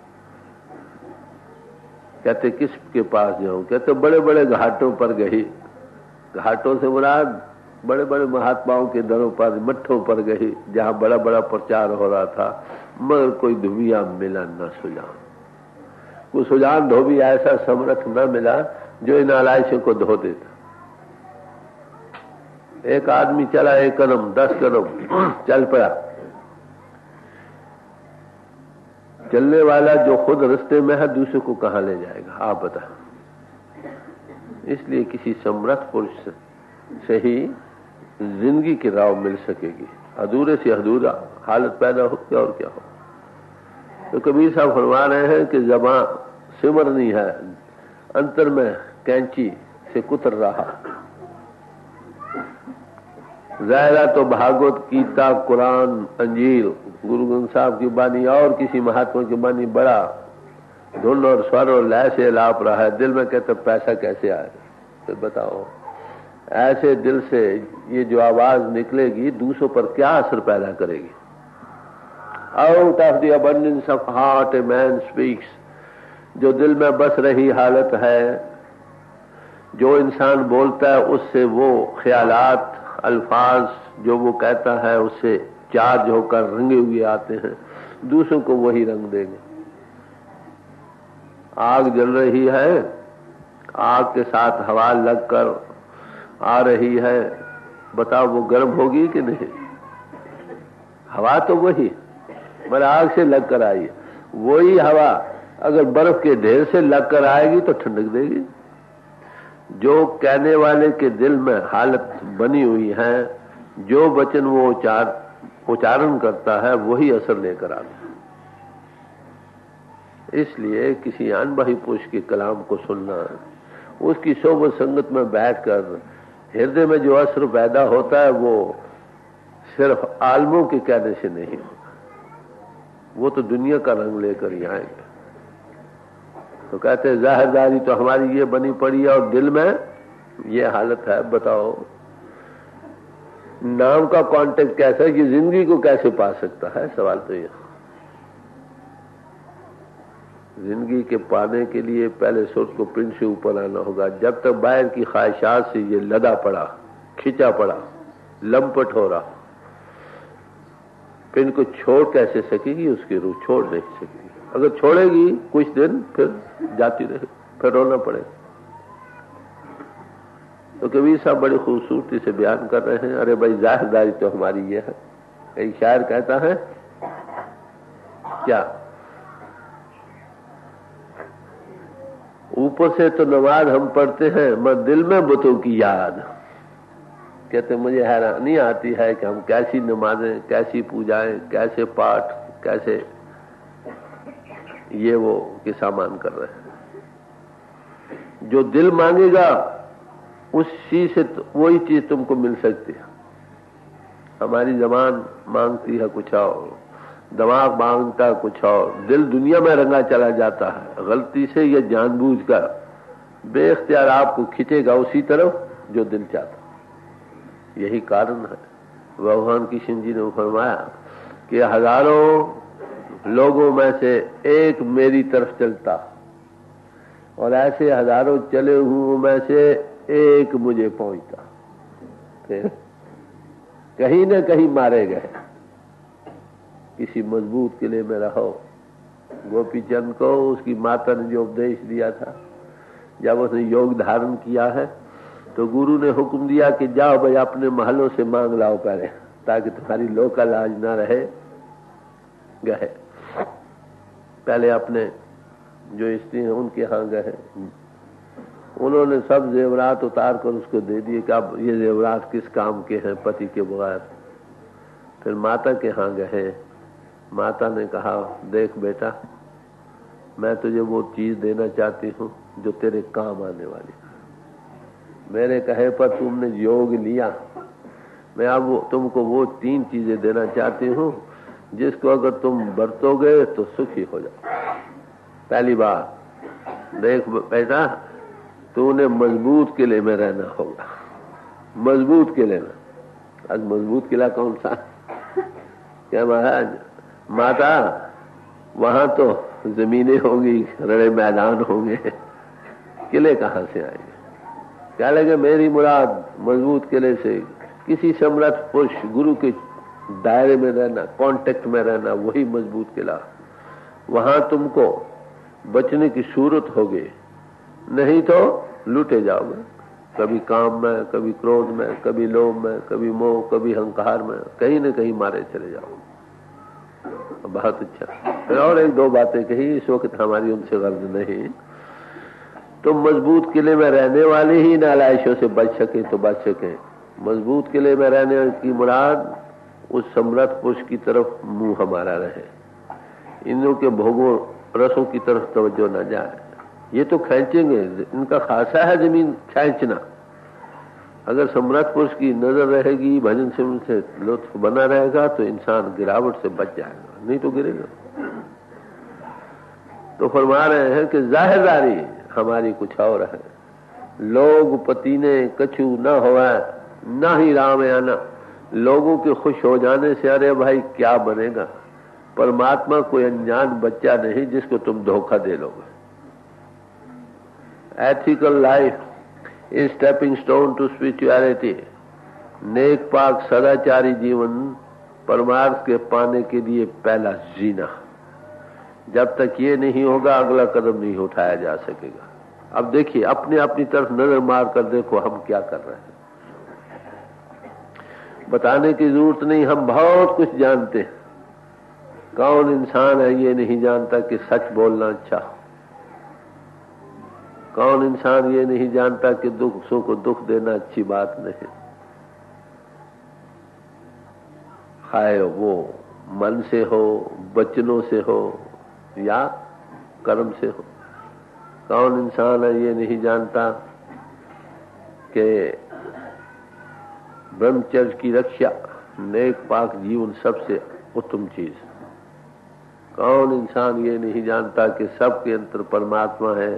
कहते किसके पास जाऊं? कहते बड़े बड़े घाटों पर गई। घाटों से मुराद बड़े बड़े महात्माओं के दरों पर, मठों पर गई, जहां बड़ा बड़ा प्रचार हो रहा था, मगर कोई धुबिया मिला न सुजान। कोई सुजान धोबी ऐसा समर्थ न मिला जो इन आलाइशों को धो देता। एक आदमी चला एक कदम, दस कदम चल पड़ा। चलने वाला जो खुद रास्ते में है दूसरे को कहां ले जाएगा आप बता। इसलिए किसी समर्थ पुरुष से ही जिंदगी की राह मिल सकेगी। अधूरे से अधूरा हालत पैदा हो क्या और क्या हो। तो कबीर साहब फरमा रहे हैं कि जबां सिमरनी है, अंतर में कैंची से कुतर रहा। ज़ाहिरा तो भागवत, गीता, कुरान, अंजील, गुरु ग्रंथ साहब की बानी और किसी महात्मा की बानी बड़ा धुन और स्वर और लय से लाप रहा है। दिल में कहते पैसा कैसे आए? तो बताओ, ऐसे दिल से ये जो आवाज निकलेगी दूसरों पर क्या असर पैदा करेगी? Out of the abundance of heart a man speaks. जो दिल में बस रही हालत है, जो इंसान बोलता है उससे वो ख्यालात, अल्फाज जो वो कहता है उससे चार्ज होकर रंगे हुए आते हैं, दूसरों को वही रंग देंगे। आग जल रही है, आग के साथ हवा लगकर आ रही है, बताओ वो गर्म होगी कि नहीं? हवा तो वही, मगर आग से लग कर आई है। वही हवा अगर बर्फ के ढेर से लग कर आएगी तो ठंडक देगी। जो कहने वाले के दिल में हालत बनी हुई है, जो वचन वो उचार उच्चारण करता है, वही असर लेकर आता है। इसलिए किसी अनबाही पुरुष के कलाम को सुनना, उसकी सोबत संगत में बैठकर हृदय में जो असर पैदा होता है, वो सिर्फ आलमों के कहने से नहीं होता, वो तो दुनिया का रंग लेकर ही आएंगे। तो कहते हैं जाहिरदारी तो हमारी ये बनी पड़ी है और दिल में ये हालत है। बताओ नाम का कांटेक्ट कैसा है कि जिंदगी को कैसे पा सकता है? सवाल तो ये, जिंदगी के पाने के लिए पहले सोच को पिंड से ऊपर आना होगा। जब तक बाहर की ख्वाहिशात से ये लदा पड़ा, खिंचा पड़ा, लंपट हो रहा, पिंड को छोड़ कैसे सकेगी? उसकी रूह छोड़ नहीं सकेगी। अगर छोड़ेगी कुछ दिन, फिर जाती रहे, फिर रोना पड़ेगा। तो कबीर साहब बड़ी खूबसूरती से बयान कर रहे हैं, अरे भाई जाहिरदारी तो हमारी ये है। एक शायर कहता है क्या, ऊपर से तो नमाज हम पढ़ते हैं मगर दिल में बुतों की याद। कहते मुझे हैरानी आती है कि हम कैसी नमाजें, कैसी पूजाएं, कैसे पाठ, कैसे ये वो के सामान कर रहे हैं। जो दिल मांगेगा उस चीज से तो वही चीज तुमको मिल सकती है। हमारी जबान मांगती है कुछ और, दिमाग मांगता है कुछ और, दिल दुनिया में रंगा चला जाता है। गलती से या जानबूझकर बेख्तियार आपको खींचेगा उसी तरफ जो दिल चाहता। यही कारण है भगवान किशन जी ने फरमाया कि हजारों लोगों में से एक मेरी तरफ चलता और ऐसे हजारों चले हुए में से एक मुझे पहुंचता। फिर कहीं न कहीं मारे गए। किसी मजबूत किले में रहो। गोपी चंद को उसकी माता ने जो उपदेश दिया था, जब उसने योग धारण किया है तो गुरु ने हुक्म दिया कि जाओ भाई अपने महलों से मांग लाओ पहले, ताकि तुम्हारी लोका लाज ना रहे। गए पहले अपने जो स्त्री है उनके यहाँ गए। उन्होंने सब जेवरात उतार कर उसको दे दिए कि अब ये जेवरात किस काम के हैं पति के बगैर। फिर माता के यहाँ गए। माता ने कहा देख बेटा, मैं तुझे वो चीज देना चाहती हूँ जो तेरे काम आने वाली है। मेरे कहे पर तुमने योग लिया, मैं अब वो, तुमको वो तीन चीजें देना चाहती हूँ जिसको अगर तुम बरतोगे तो सुखी हो जाओ। पहली बात, देख बेटा, तूने मजबूत किले में रहना होगा। मजबूत किले में। आज मजबूत किला कौन सा? क्या महाराज, माता वहां तो जमीनें होंगी, रड़े मैदान होंगे, किले कहां से आएंगे? क्या लगे मेरी मुराद मजबूत किले से किसी समर्थ पुरुष गुरु के दायरे में रहना, कांटेक्ट में रहना, वही मजबूत किला। वहां तुमको बचने की सूरत होगी, नहीं तो लूटे जाओगे। कभी काम में, कभी क्रोध में, कभी लोभ में, कभी मोह, कभी अहंकार में, कहीं न कहीं मारे चले जाओगे। बहुत अच्छा। फिर और एक दो बातें कही, इस वक्त हमारी उनसे गर्ज नहीं। तो मजबूत किले में रहने वाले ही नालायशों से बच सके तो बच सके। मजबूत किले में रहने की मुराद उस सम्राट पुरुष की तरफ मुंह हमारा रहे, इंद्रों के भोगों रसों की तरफ तवज्जो न जाए। ये तो खींचेंगे, इनका खासा है जमीन खींचना। अगर सम्राट पुरुष की नजर रहेगी, भजन से उनसे लुत्फ बना रहेगा तो इंसान गिरावट से बच जाएगा, नहीं तो गिरेगा। तो फरमा रहे हैं कि जाहिरदारी हमारी कुछ और है। लोग पति ने कछु न हुआ, न ही राम आना। लोगों के खुश हो जाने से अरे भाई क्या बनेगा? परमात्मा कोई अनजान बच्चा नहीं जिसको तुम धोखा दे लोगे। Ethical life is stepping stone to spirituality. नेक पाक सदाचारी जीवन परमार्थ के पाने के लिए पहला जीना। जब तक ये नहीं होगा अगला कदम नहीं उठाया जा सकेगा। अब देखिए, अपने अपनी तरफ नजर मार कर देखो हम क्या कर रहे हैं। बताने की जरूरत नहीं, हम बहुत कुछ जानते हैं। कौन इंसान है ये नहीं जानता कि सच बोलना अच्छा। कौन इंसान ये नहीं जानता कि दुखों को दुख देना अच्छी बात नहीं। खाए वो मन से हो, वचनों से हो या कर्म से हो। कौन इंसान है ये नहीं जानता कि ब्रह्मचर्य की रक्षा, नेक पाक जीवन सबसे उत्तम चीज। कौन इंसान ये नहीं जानता कि सबके अंतर परमात्मा है,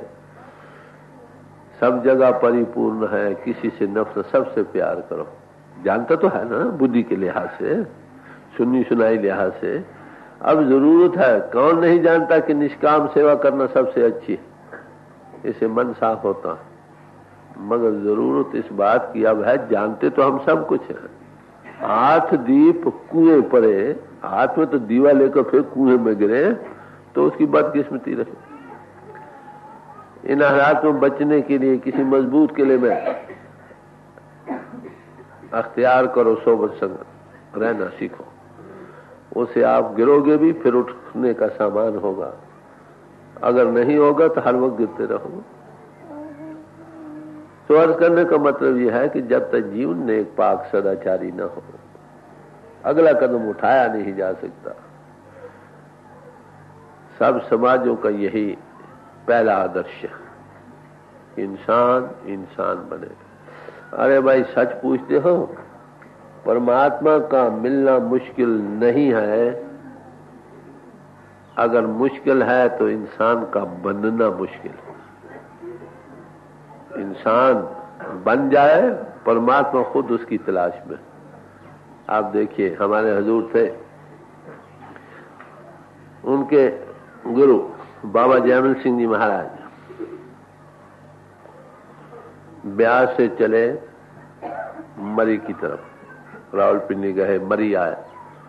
सब जगह परिपूर्ण है, किसी से नफरत, सबसे प्यार करो। जानता तो है ना बुद्धि के लिहाज से, सुनी सुनाई लिहाज से। अब जरूरत है, कौन नहीं जानता कि निष्काम सेवा करना सबसे अच्छी है, इससे मन साफ होता है। मगर जरूरत इस बात की अब है, जानते तो हम सब कुछ है। हाथ दीप कुएं पड़े, हाथ में तो दीवा लेकर फिर कुएं में गिरे तो उसकी बदकिस्मती रहे। इन हालात में बचने के लिए किसी मजबूत किले में अख्तियार करो, सोबत संग रहना सीखो। उसे आप गिरोगे भी फिर उठने का सामान होगा, अगर नहीं होगा तो हर वक्त गिरते रहोगे। तो अर्ज करने का मतलब यह है कि जब तक जीवन ने एक पाक सदाचारी न हो, अगला कदम उठाया नहीं जा सकता। सब समाजों का यही पहला आदर्श है, इंसान इंसान बने। अरे भाई सच पूछते हो, परमात्मा का मिलना मुश्किल नहीं है, अगर मुश्किल है तो इंसान का बनना मुश्किल है। इंसान बन जाए, परमात्मा खुद उसकी तलाश में। आप देखिए हमारे हुजूर थे, उनके गुरु बाबा जयमल सिंह जी महाराज ब्यास से चले मरी की तरफ, रावलपिंडी गए, मरी आए।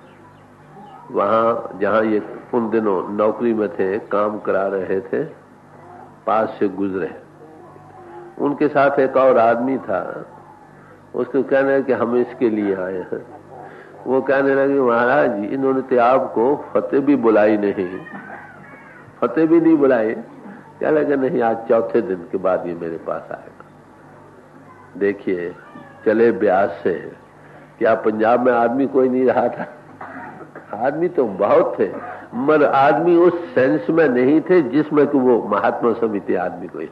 वहां जहां ये उन दिनों नौकरी में थे, काम करा रहे थे, पास से गुजरे। उनके साथ एक और आदमी था, उसको कहने कि हम इसके लिए आए हैं। वो कहने लगे महाराज जी इन्होंने तो आपको फतेह भी बुलाई नहीं, फतेह भी नहीं बुलाई। क्या लगे नहीं, आज चौथे दिन के बाद ये मेरे पास आएगा। देखिए चले ब्यास से, क्या पंजाब में आदमी कोई नहीं रहा था? आदमी तो बहुत थे, मगर आदमी उस सेंस में नहीं थे जिसमें कि वो महात्मा समिति आदमी कोई।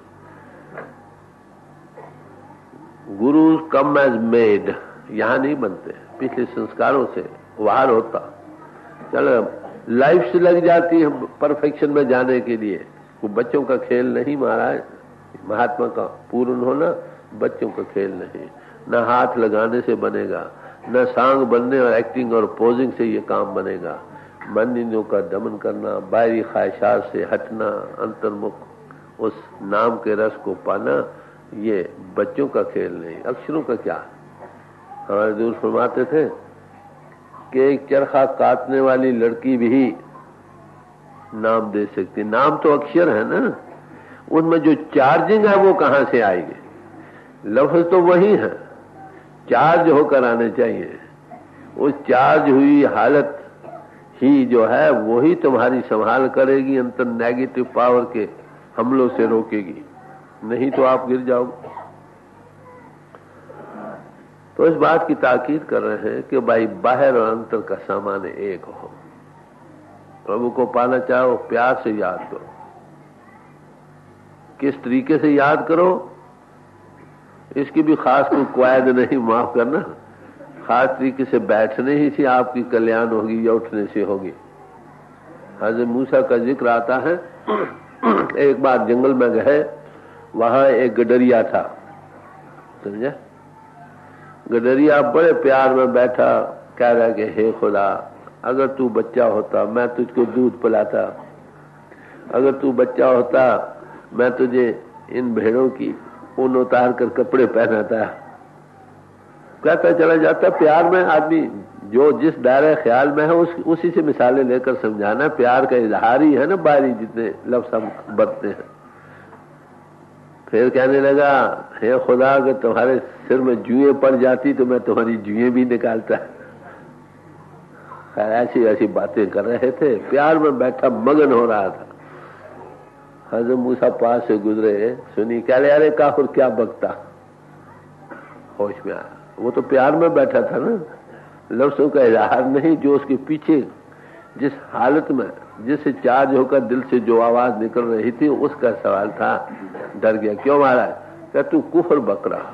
गुरु कम एज मेड यहां नहीं बनते, पिछले संस्कारों से बाहर होता। चलो लाइफ से लग जाती है परफेक्शन में जाने के लिए। वो बच्चों का खेल नहीं महाराज, महात्मा का पूर्ण होना बच्चों का खेल नहीं। न हाथ लगाने से बनेगा, न सांग बनने और एक्टिंग और पोजिंग से ये काम बनेगा। मन इंद्रियों का दमन करना, बाहरी ख्वाहिशात से हटना, अंतर्मुख उस नाम के रस को पाना, ये बच्चों का खेल नहीं। अक्षरों का क्या? हमारे दूर फरमाते थे कि एक चरखा काटने वाली लड़की भी नाम दे सकती। नाम तो अक्षर है ना, उनमें जो चार्जिंग है वो कहां से आएगी? लफ्ज तो वही है, चार्ज होकर आने चाहिए। उस चार्ज हुई हालत ही जो है वही तुम्हारी संभाल करेगी, अंतर नेगेटिव पावर के हमलों से रोकेगी, नहीं तो आप गिर जाओगे। तो इस बात की ताकीद कर रहे हैं कि भाई बाहर और अंतर का सामान एक हो। प्रभु को पाना चाहो, प्यार से याद करो। किस तरीके से याद करो इसकी भी खास कोई क्वायद नहीं, माफ करना। खास तरीके से बैठने ही से आपकी कल्याण होगी या उठने से होगी। हज़रत मूसा का जिक्र आता है, एक बार जंगल में गए, वहां एक गडरिया था, समझे? गडरिया बड़े प्यार में बैठा, कह रहा कि हे खुदा, अगर तू बच्चा होता मैं तुझको दूध पिलाता, अगर तू बच्चा होता मैं तुझे इन भेड़ों की ऊन उतार कर कपड़े पहनाता। कहता चला जाता। प्यार में आदमी जो जिस दायरे ख्याल में है उस, उसी से मिसालें लेकर समझाना। प्यार का इजहार ही है ना, बारी जितने लफ्ज हम बरतते हैं। फिर कहने लगा, हे खुदा, अगर तुम्हारे सिर में जुएं पड़ जाती तो मैं तुम्हारी जुएं भी निकालता। ऐसी ऐसी बातें कर रहे थे, प्यार में बैठा मगन हो रहा था। हजरत मूसा पास से गुजरे, सुनी, क्या ले अरे काफिर क्या बकता, होश में आया। वो तो प्यार में बैठा था ना, लफ्जों का इजहार नहीं, जो उसके पीछे जिस हालत में जिससे चार्ज होकर दिल से जो आवाज निकल रही थी उसका सवाल था। डर गया। क्यों महाराज? क्या तू कुफर बक रहा,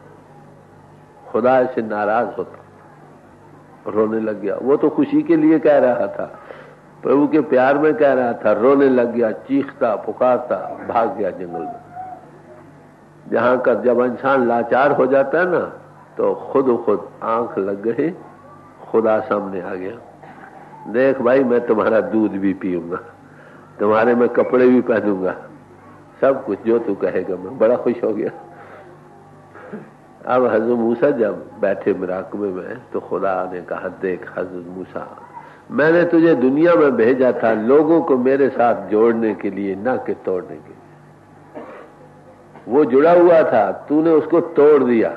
खुदा से नाराज होता। रोने लग गया। वो तो खुशी के लिए कह रहा था, प्रभु के प्यार में कह रहा था। रोने लग गया, चीखता पुकारता भाग गया जंगल में। जहां का जब इंसान लाचार हो जाता है ना, तो खुद खुद आंख लग गई, खुदा सामने आ गया। देख भाई, मैं तुम्हारा दूध भी पीऊंगा, तुम्हारे मैं कपड़े भी पहनूंगा, सब कुछ जो तू कहेगा। मैं बड़ा खुश हो गया। अब हजरत मूसा जब बैठे मुराकबे में, तो खुदा ने कहा, देख हजरत मूसा, मैंने तुझे दुनिया में भेजा था लोगों को मेरे साथ जोड़ने के लिए, ना कि तोड़ने के लिए। वो जुड़ा हुआ था, तूने उसको तोड़ दिया।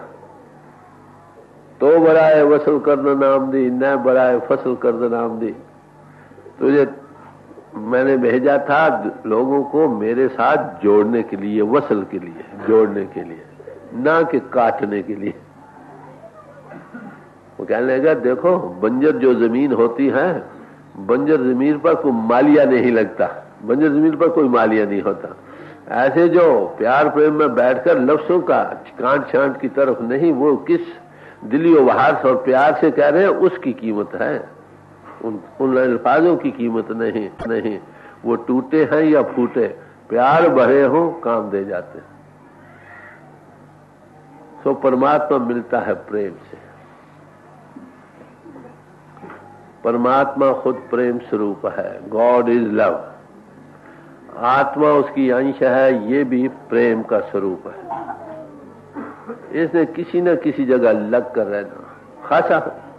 तो बराए वसल करना नाम दी, न बराए फसल करना नाम दी। तुझे मैंने भेजा था लोगों को मेरे साथ जोड़ने के लिए, वसल के लिए, जोड़ने के लिए, ना कि काटने के लिए। वो कहने लगा, देखो बंजर जो जमीन होती है, बंजर जमीन पर कोई मालिया नहीं लगता, बंजर जमीन पर कोई मालिया नहीं होता। ऐसे जो प्यार प्रेम में बैठकर लफ्जों का कांट छांट की तरफ नहीं, वो किस दिली वहार और प्यार से कह रहे हैं, उसकी कीमत है, उन उन अल्फाजों की कीमत नहीं। नहीं वो टूटे हैं या फूटे, प्यार भरे हो काम दे जाते हैं। सो परमात्मा मिलता है प्रेम से। परमात्मा खुद प्रेम स्वरूप है। God is love. आत्मा उसकी अंश है, ये भी प्रेम का स्वरूप है। इसने किसी न किसी जगह लग कर रहना खासा।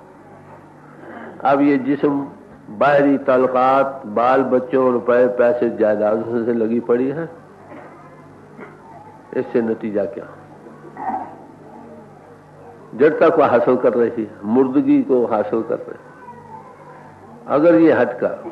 अब ये जिस्म बाहरी ताल्लुकात, बाल बच्चों, रुपए पैसे जायदादों से लगी पड़ी है, इससे नतीजा क्या? जड़ता को हासिल कर रही है, मुर्दगी को हासिल कर रही है। अगर ये हटकर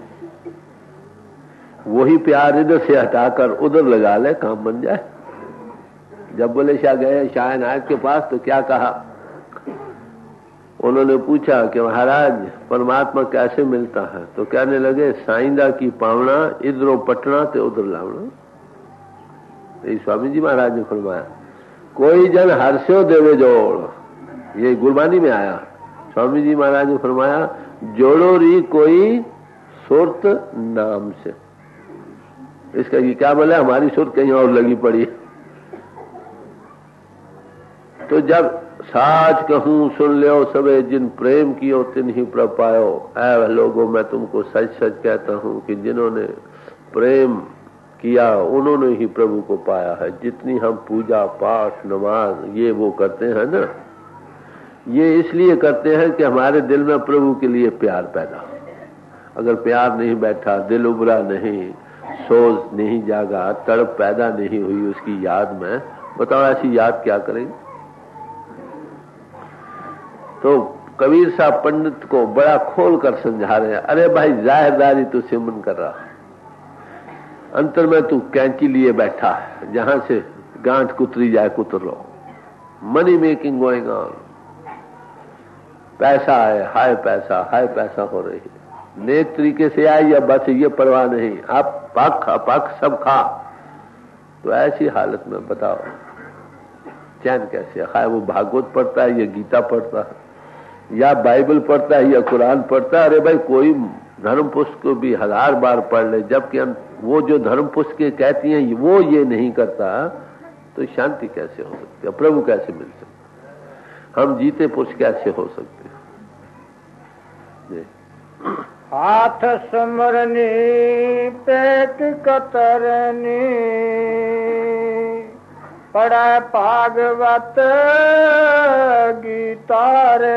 वही प्यार इधर से हटाकर उधर लगा ले, काम बन जाए। जब बुल्ले शाह गए शाह इनायत के पास, तो क्या कहा? उन्होंने पूछा कि महाराज परमात्मा कैसे मिलता है? तो कहने लगे, साइंदा की पावना इधरों पटना ते उधर लावना। ये स्वामी जी महाराज ने फरमाया, कोई जन हर्षो देवे जोड़। ये गुरबानी में आया। स्वामी जी महाराज ने फरमाया, जोड़ो री कोई सुरत नाम से। इसका ये क्या बोला? हमारी सुरत कहीं और लगी पड़ी। तो जब साच कहूं सुन लियो सबे, जिन प्रेम कियो तिन ही प्रभ पायो। ऐ लोगों, मैं तुमको सच सच कहता हूं कि जिन्होंने प्रेम किया उन्होंने ही प्रभु को पाया है। जितनी हम पूजा पाठ नमाज ये वो करते हैं ना, ये इसलिए करते हैं कि हमारे दिल में प्रभु के लिए प्यार पैदा हो। अगर प्यार नहीं बैठा, दिल उभरा नहीं, सोच नहीं जागा, तड़प पैदा नहीं हुई उसकी याद में, बताओ ऐसी याद क्या करेंगे? तो कबीर साहब पंडित को बड़ा खोल कर समझा रहे हैं, अरे भाई जाहिरदारी तू सिमरन कर रहा, अंतर में तू कैंची लिए बैठा है, जहां से गांठ कुतरी जाए कुतर लो। मनी मेकिंग गोइंग ऑन, पैसा है, हाय पैसा, हाय पैसा हो रही है। नेक तरीके से आए या बस ये परवाह नहीं, आप पाक खा पाक सब खा। तो ऐसी हालत में बताओ चैन कैसे? हाय वो भागवत पढ़ता है या गीता पढ़ता है या बाइबल पढ़ता है या कुरान पढ़ता है। अरे भाई कोई धर्म पुस्तक को भी हजार बार पढ़ ले, जबकि वो जो धर्म पुस्तकें कहती हैं वो ये नहीं करता, तो शांति कैसे हो सकती है? प्रभु कैसे मिल सकते? हम जीते पुरुष कैसे हो सकते हैं? हाथ सुमरनी पेट कतरनी, पढ़ा भागवत गीता रे।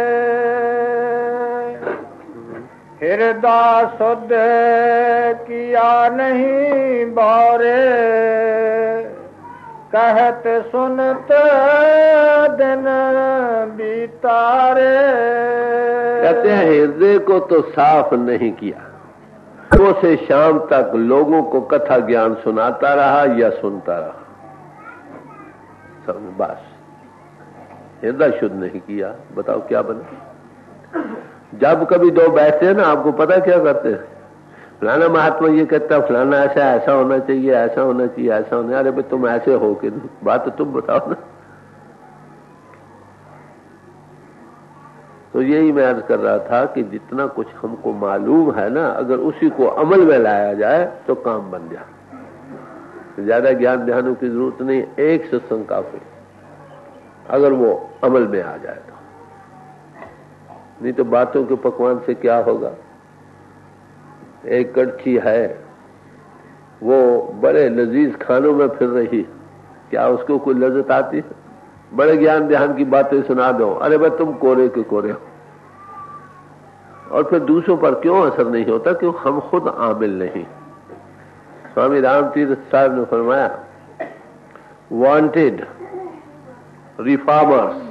हृदय शुद्ध किया नहीं बारे, कहत सुनत दिन बीतारे। कहते हैं हृदय को तो साफ नहीं किया, सुबह से शाम तक लोगों को कथा ज्ञान सुनाता रहा या सुनता रहा, समझ बस हृदय शुद्ध नहीं किया। बताओ क्या बना? जब कभी दो बैठते हैं ना, आपको पता क्या करते हैं? फलाना महात्मा ये कहता है फलाना ऐसा ऐसा होना चाहिए, ऐसा होना चाहिए, ऐसा होना। अरे भाई तुम ऐसे हो कि नहीं, बात तो तुम बताओ ना। तो यही मैं अर्ज कर रहा था कि जितना कुछ हमको मालूम है ना, अगर उसी को अमल में लाया जाए तो काम बन जाए। ज्यादा ज्ञान ध्यानों की जरूरत नहीं, एक सत्संग काफी, अगर वो अमल में आ जाए तो। नहीं तो बातों के पकवान से क्या होगा? एक कड़छी है, वो बड़े लजीज खानों में फिर रही, क्या उसको कोई लज्जत आती है? बड़े ज्ञान ध्यान की बातें सुना दो, अरे भाई तुम कोरे के कोरे हो। और फिर दूसरों पर क्यों असर नहीं होता? क्यों हम खुद आमिल नहीं। स्वामी रामतीर्थ साहब ने फरमाया, वांटेड रिफॉर्मर्स,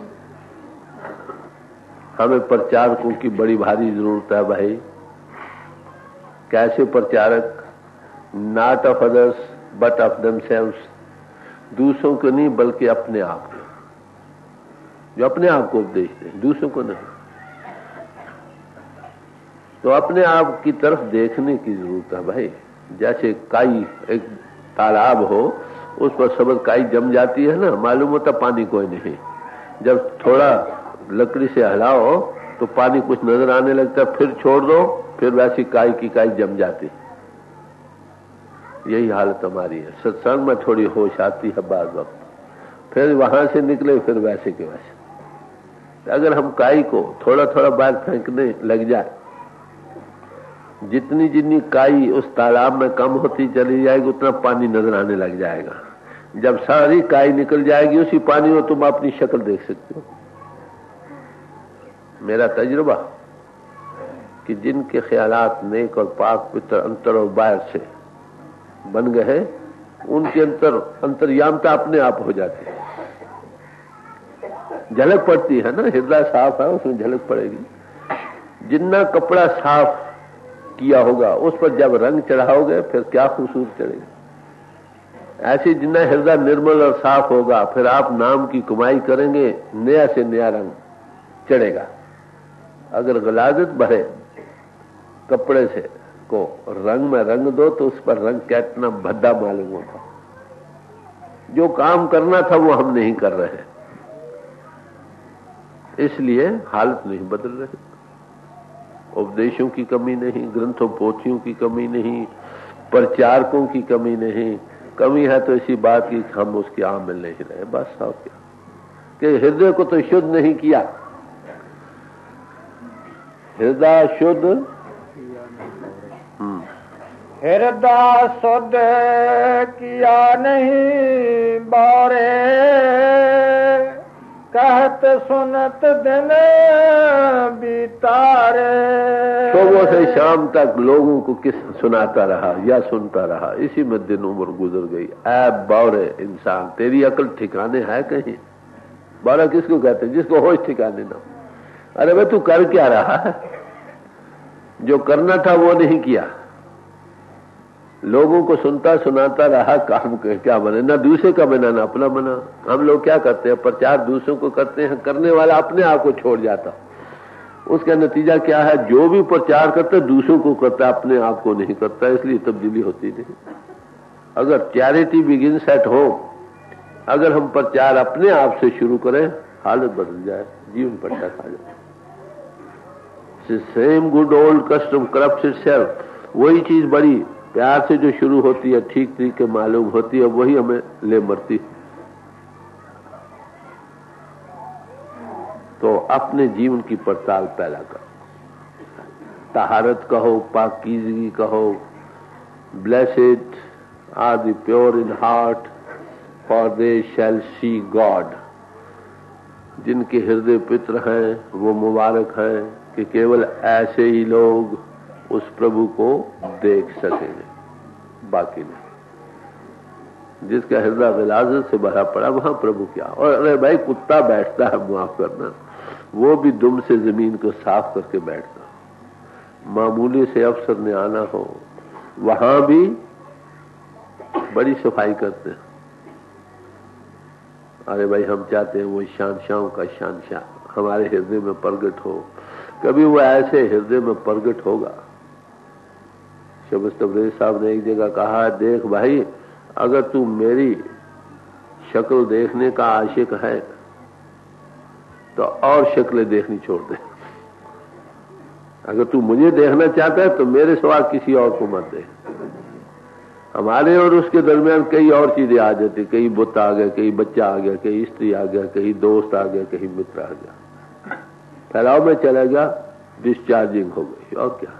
हमें प्रचारकों की बड़ी भारी जरूरत है भाई। कैसे प्रचारक? Not of others but of themselves, दूसरों को नहीं बल्कि अपने आप को, जो अपने आप को उपदेश दें, दूसरों को नहीं। तो अपने आप की तरफ देखने की जरूरत है भाई। जैसे काई, एक तालाब हो, उस पर सबद काई जम जाती है ना, मालूम होता पानी कोई नहीं। जब थोड़ा लकड़ी से हिलाओ तो पानी कुछ नजर आने लगता है, फिर छोड़ दो, फिर वैसी काई की काई जम जाती। यही हालत हमारी है। सत्संग में थोड़ी होश आती है बाद वक्त, फिर वहां से निकले फिर वैसे के वैसे। अगर हम काई को थोड़ा थोड़ा बाहर फेंकने लग जाए, जितनी जितनी काई उस तालाब में कम होती चली जाएगी, उतना पानी नजर आने लग जाएगा। जब सारी काई निकल जाएगी उसी पानी में तुम अपनी शक्ल देख सकते हो। मेरा तजुर्बा कि जिनके ख्यालात नेक और पाक पितर अंतर और बाहर से बन गए, उनके अंतर अंतर्यामता अपने आप हो जाती है, झलक पड़ती है ना। हृदय साफ है, उसमें झलक पड़ेगी। जितना कपड़ा साफ किया होगा उस पर जब रंग चढ़ाओगे फिर क्या खूबसूरत चढ़ेगा। ऐसे जितना हृदय निर्मल और साफ होगा, फिर आप नाम की कमाई करेंगे, नया से नया रंग चढ़ेगा। अगर गलाजत भरे कपड़े से को रंग में रंग दो तो उस पर रंग कितना भद्दा मालूम होता। जो काम करना था वो हम नहीं कर रहे, इसलिए हालत नहीं बदल रही। उपदेशों की कमी नहीं, ग्रंथों पोथियों की कमी नहीं, प्रचारकों की कमी नहीं। कमी है तो इसी बात की हम उसके आमिल नहीं रहे, बस। और क्या कि हृदय को तो शुद्ध नहीं किया। हृदय शुद्ध, हृदय शुद्ध किया नहीं बारे, कहत सुनत दिन बीतारे। सुबह से शाम तक लोगों को किस सुनाता रहा या सुनता रहा, इसी में दिन उम्र गुजर गई। ऐ बावरे इंसान, तेरी अकल ठिकाने है कहीं? बावरा किसको कहते हैं? जिसको होश ठिकाने ना। अरे भाई तू कर क्या रहा है? जो करना था वो नहीं किया, लोगों को सुनता सुनाता रहा, काम क्या बने? ना दूसरे का बना ना अपना बना। हम लोग क्या करते हैं? प्रचार दूसरों को करते हैं, करने वाला अपने आप को छोड़ जाता। उसका नतीजा क्या है? जो भी प्रचार करता है दूसरों को करता, अपने आप को नहीं करता, इसलिए तब्दीली होती नहीं। अगर चैरिटी बिगिंस एट होम, अगर हम प्रचार अपने आप से शुरू करें, हालत बदल जाए, जीवन पट्टा खा जाए। Same good old custom corrupts itself. वही चीज बड़ी प्यार से जो शुरू होती है, ठीक तरीके मालूम होती है, वही हमें ले मरती। तो अपने जीवन की पड़ताल पहला करो। तहारत कहो, पाकीज़गी कहो। Blessed are the pure in heart for they shall see God. जिनके हृदय पित्र हैं वो मुबारक हैं कि केवल ऐसे ही लोग उस प्रभु को देख सकेंगे, बाकी नहीं। जिसका हृदय विलासत से भरा पड़ा, वहां प्रभु क्या। और अरे भाई कुत्ता बैठता है, माफ करना, वो भी दुम से जमीन को साफ करके बैठता। मामूली से अफसर ने आना हो, वहां भी बड़ी सफाई करते हैं। अरे भाई हम चाहते हैं वो शानशाहों का शानशाह हमारे हृदय में प्रगट हो। कभी वो ऐसे हृदय में प्रगट होगा। शबीर तबरेज़ साहब ने एक जगह कहा, देख भाई अगर तू मेरी शक्ल देखने का आशिक है तो और शक्लें देखनी छोड़ दे। अगर तू मुझे देखना चाहता है तो मेरे सिवा किसी और को मत दे। हमारे और उसके दरमियान कई और चीजें आ जाती, कई बुत आ गए, कई बच्चा आ गया, कई स्त्री आ गया, कहीं दोस्त आ गया, कहीं मित्र आ गया, फैलाव में चला गया, डिस्चार्जिंग हो गई। और क्या।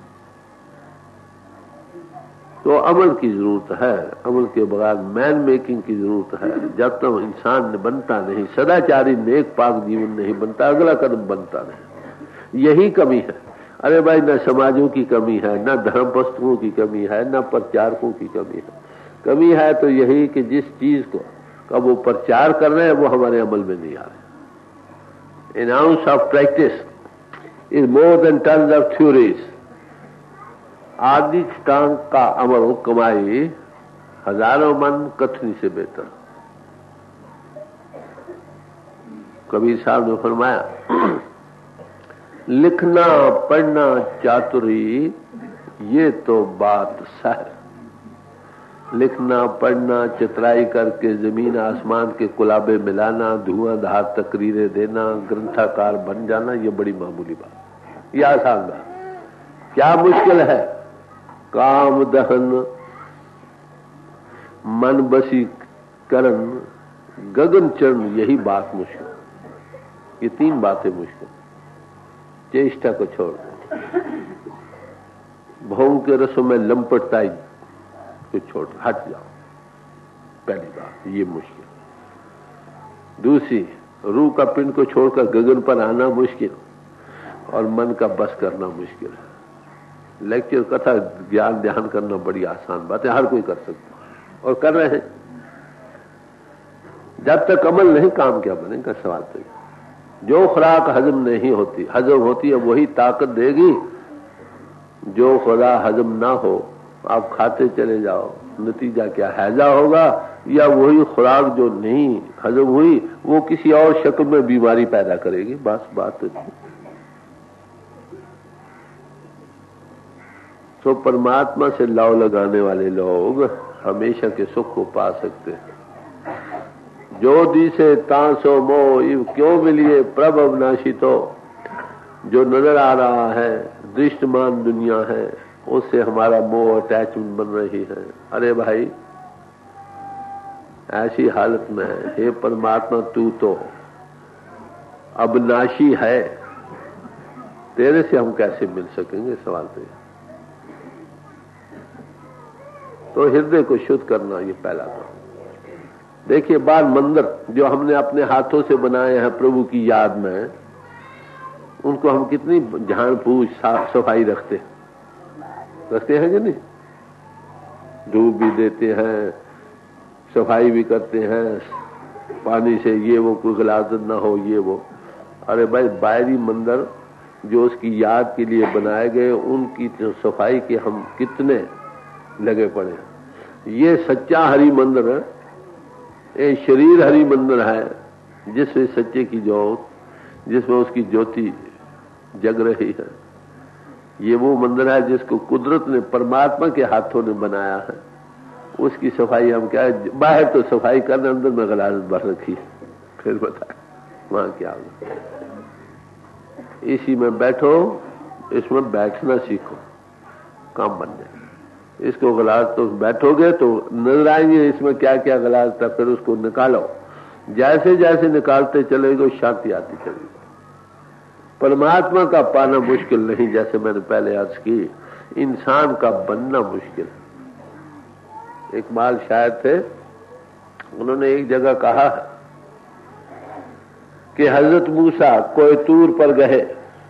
तो अमल की जरूरत है, अमल के बगैर मैन मेकिंग की जरूरत है। जब तक इंसान बनता नहीं, सदाचारी नेक पाक जीवन नहीं बनता, अगला कदम बनता नहीं। यही कमी है। अरे भाई न समाजों की कमी है, न धर्म वस्तुओं की कमी है, न प्रचारकों की कमी है। कमी है तो यही कि जिस चीज को का वो प्रचार कर रहे हैं वो हमारे अमल में नहीं आ रहे। An ounce of practice is more than tons of theories. आदि टांग का अमल कमाई हजारों मन कथनी से बेहतर। कबीर साहब ने फरमाया, लिखना पढ़ना चातुरी ये तो बात सह। लिखना पढ़ना चित्राई करके जमीन आसमान के कुलाबे मिलाना, धुआंधार तकरीरें देना, ग्रंथाकार बन जाना, ये बड़ी मामूली बात, ये आसान बात। क्या मुश्किल है? काम दहन, मन बसी करण, गगन चरण, यही बात मुश्किल। ये तीन बातें मुश्किल। चेष्टा को छोड़ दो, भों के रसों में लंपटताई को छोड़ हट जाओ, पहली बात ये मुश्किल। दूसरी, रूह का पिंड को छोड़कर गगन पर आना मुश्किल, और मन का बस करना मुश्किल है। लेक्चर कथा ज्ञान ध्यान करना बड़ी आसान बात है, हर कोई कर सकता है और कर रहे हैं। जब तक अमल नहीं, काम क्या बनेगा? सवाल तो जो खुराक हजम नहीं होती, हजम होती है वही ताकत देगी। जो खुदा हजम ना हो आप खाते चले जाओ, नतीजा क्या? हैजा होगा, या वही खुराक जो नहीं हजम हुई वो किसी और शक्ल में बीमारी पैदा करेगी। बस बात है। तो परमात्मा से लाव लगाने वाले लोग हमेशा के सुख को पा सकते हैं। जो दिसे तांसो मोह इव क्यों मिलिए प्रभ अविनाशी। तो जो नजर आ रहा है दृष्टमान दुनिया है, उससे हमारा मोह अटैचमेंट बन रही है। अरे भाई ऐसी हालत में है, हे परमात्मा तू तो अविनाशी है, तेरे से हम कैसे मिल सकेंगे? सवाल तो ये। तो हृदय को शुद्ध करना ये पहला काम। देखिए बाल मंदिर जो हमने अपने हाथों से बनाए हैं प्रभु की याद में, उनको हम कितनी झाड़ फूस साफ सफाई रखते रखते हैं कि नहीं? धूप भी देते हैं, सफाई भी करते हैं, पानी से ये वो कोई गलाजत ना हो, ये वो। अरे भाई बाहरी मंदिर जो उसकी याद के लिए बनाए गए, उनकी सफाई के हम कितने लगे पड़े हैं। ये सच्चा हरि मंदिर है, ये शरीर हरि मंदिर है, जिसमें सच्चे की ज्योत, जिसमें उसकी ज्योति जग रही है। ये वो मंदिर है जिसको कुदरत ने, परमात्मा के हाथों ने बनाया है। उसकी सफाई हम क्या है? बाहर तो सफाई करने, अंदर में गलाजत भर रखी है। फिर बताए वहां क्या होगा? इसी में बैठो, इसमें बैठना सीखो, काम बन जाए। इसको गलाज तो बैठोगे तो नजर आएंगे इसमें क्या क्या गलाज था, फिर उसको निकालो। जैसे जैसे निकालते चलेगे शांति आती चलेगी। परमात्मा का पाना मुश्किल नहीं, जैसे मैंने पहले अर्ज की, इंसान का बनना मुश्किल है। एक माल शायर थे, उन्होंने एक जगह कहा कि हजरत मूसा कोयतूर पर गए,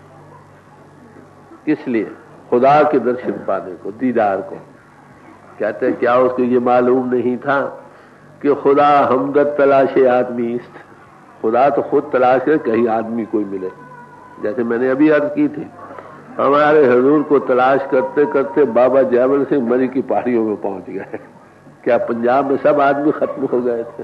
किस लिए? खुदा के दर्शन पाने को, दीदार को। कहते हैं क्या उसको ये मालूम नहीं था कि खुदा हमदर्द तलाशे आदमी इस्त, खुदा तो खुद तलाश है कहीं आदमी कोई मिले। जैसे मैंने अभी अर्ज की थी, हमारे हुजूर को तलाश करते करते बाबा जयवल सिंह मरी की पहाड़ियों में पहुंच गए। क्या पंजाब में सब आदमी खत्म हो गए थे?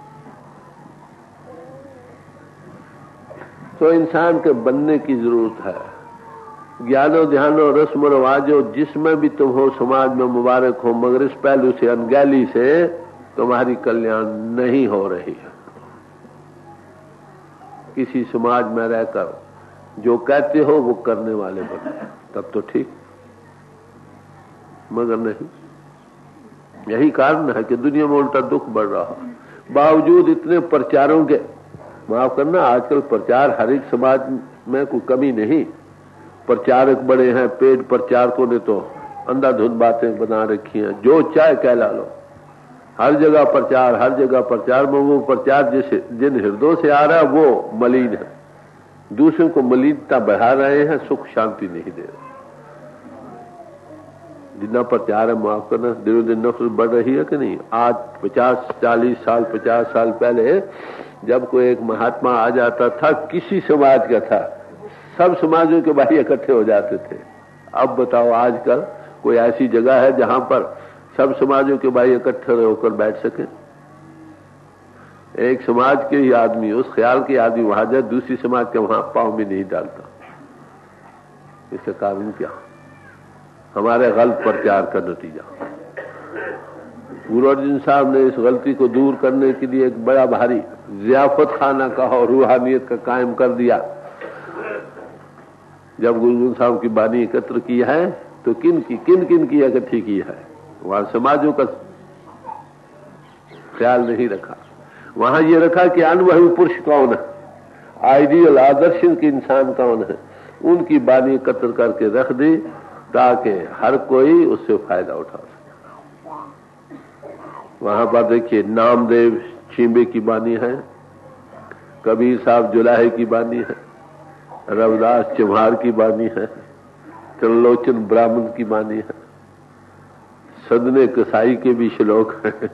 तो इंसान के बनने की जरूरत है। ज्ञानो ध्यानो रस्म रवाजो जिसमें भी तुम हो समाज में मुबारक हो, मगर इस पहलू से अनगैली से तुम्हारी कल्याण नहीं हो रही है। किसी समाज में रहकर जो कहते हो वो करने वाले बने तब तो ठीक, मगर नहीं। यही कारण है कि दुनिया में उल्टा दुख बढ़ रहा है। बावजूद इतने प्रचारों के, माफ करना, आजकल प्रचार हर एक समाज में कोई कमी नहीं। प्रचारक बड़े हैं, पेड प्रचारकों ने तो अंधाधुंध बातें बना रखी हैं, जो चाहे कहला लो। हर जगह प्रचार, हर जगह प्रचार में वो प्रचार जिसे जिन हृदयों से आ रहा है वो मलिन है, दूसरों को मलिनता बढ़ा रहे हैं, सुख शांति नहीं दे रहे। जितना प्रचार है, माफ करना, दिनों दिन नफरत बढ़ रही है कि नहीं। आज पचास चालीस साल पचास साल पहले जब कोई एक महात्मा आ जाता था, किसी समाज का था, सब समाजों के भाई इकट्ठे हो जाते थे। अब बताओ आजकल कोई ऐसी जगह है जहां पर सब समाजों के भाई इकट्ठे होकर बैठ सके? एक समाज के ही आदमी, उस ख्याल के आदमी वहां जाए, दूसरी समाज के वहां पांव भी नहीं डालता। इसका कारण क्या? हमारे गलत प्रचार का नतीजा। गुरु अर्जुन साहब ने इस गलती को दूर करने के लिए एक बड़ा भारी जियाफत खाना का और रूहानियत का कायम कर दिया। जब गुरु अर्जुन साहब की बानी एकत्र की है तो किन की किन किन की इकट्ठी की है, वहां समाजों का ख्याल नहीं रखा। वहां ये रखा कि अनुभवी पुरुष कौन है, आइडियल आदर्शन के इंसान कौन है, उनकी बानी एकत्र करके रख दी ताकि हर कोई उससे फायदा उठा सके। वहां पर देखिए, नामदेव चींबे की बानी है, कबीर साहब जुलाहे की बानी है, रविदास चमार की बानी है, त्रिलोचन ब्राह्मण की बानी है, सदने कसाई के भी श्लोक है,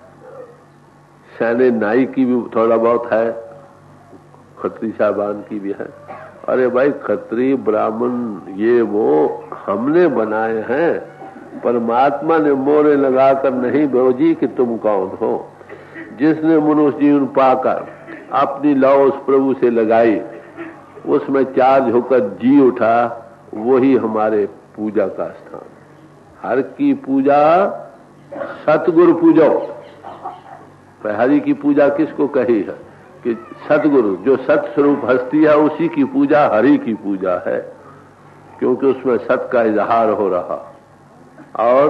सैने नाई की भी थोड़ा बहुत है, खत्री साहबान की भी है। अरे भाई, खत्री ब्राह्मण ये वो हमने बनाए हैं, परमात्मा ने मोहरे लगाकर नहीं भेजी कि तुम कौन हो। जिसने मनुष्य जीवन पाकर अपनी लौ उस प्रभु से लगाई, उसमें चार्ज होकर जी उठा, वही हमारे पूजा का स्थान। हर की पूजा सतगुरु पूजो। हरि की पूजा किसको कही है कि सतगुरु, जो सत स्वरूप हस्ती है, उसी की पूजा हरि की पूजा है, क्योंकि उसमें सत का इजहार हो रहा। और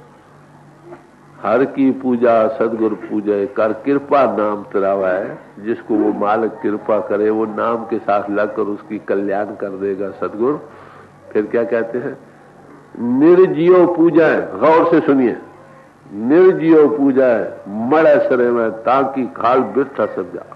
हर की पूजा सतगुरु पूजे कर, कृपा नाम तेरावा है, जिसको वो मालिक कृपा करे वो नाम के साथ लगकर उसकी कल्याण कर देगा सतगुरु। फिर क्या कहते हैं, निर्जियो पूजा, गौर से सुनिए, निर्जियो पूजा मड़े सरे में ताकि खाल बिरथा सब जा।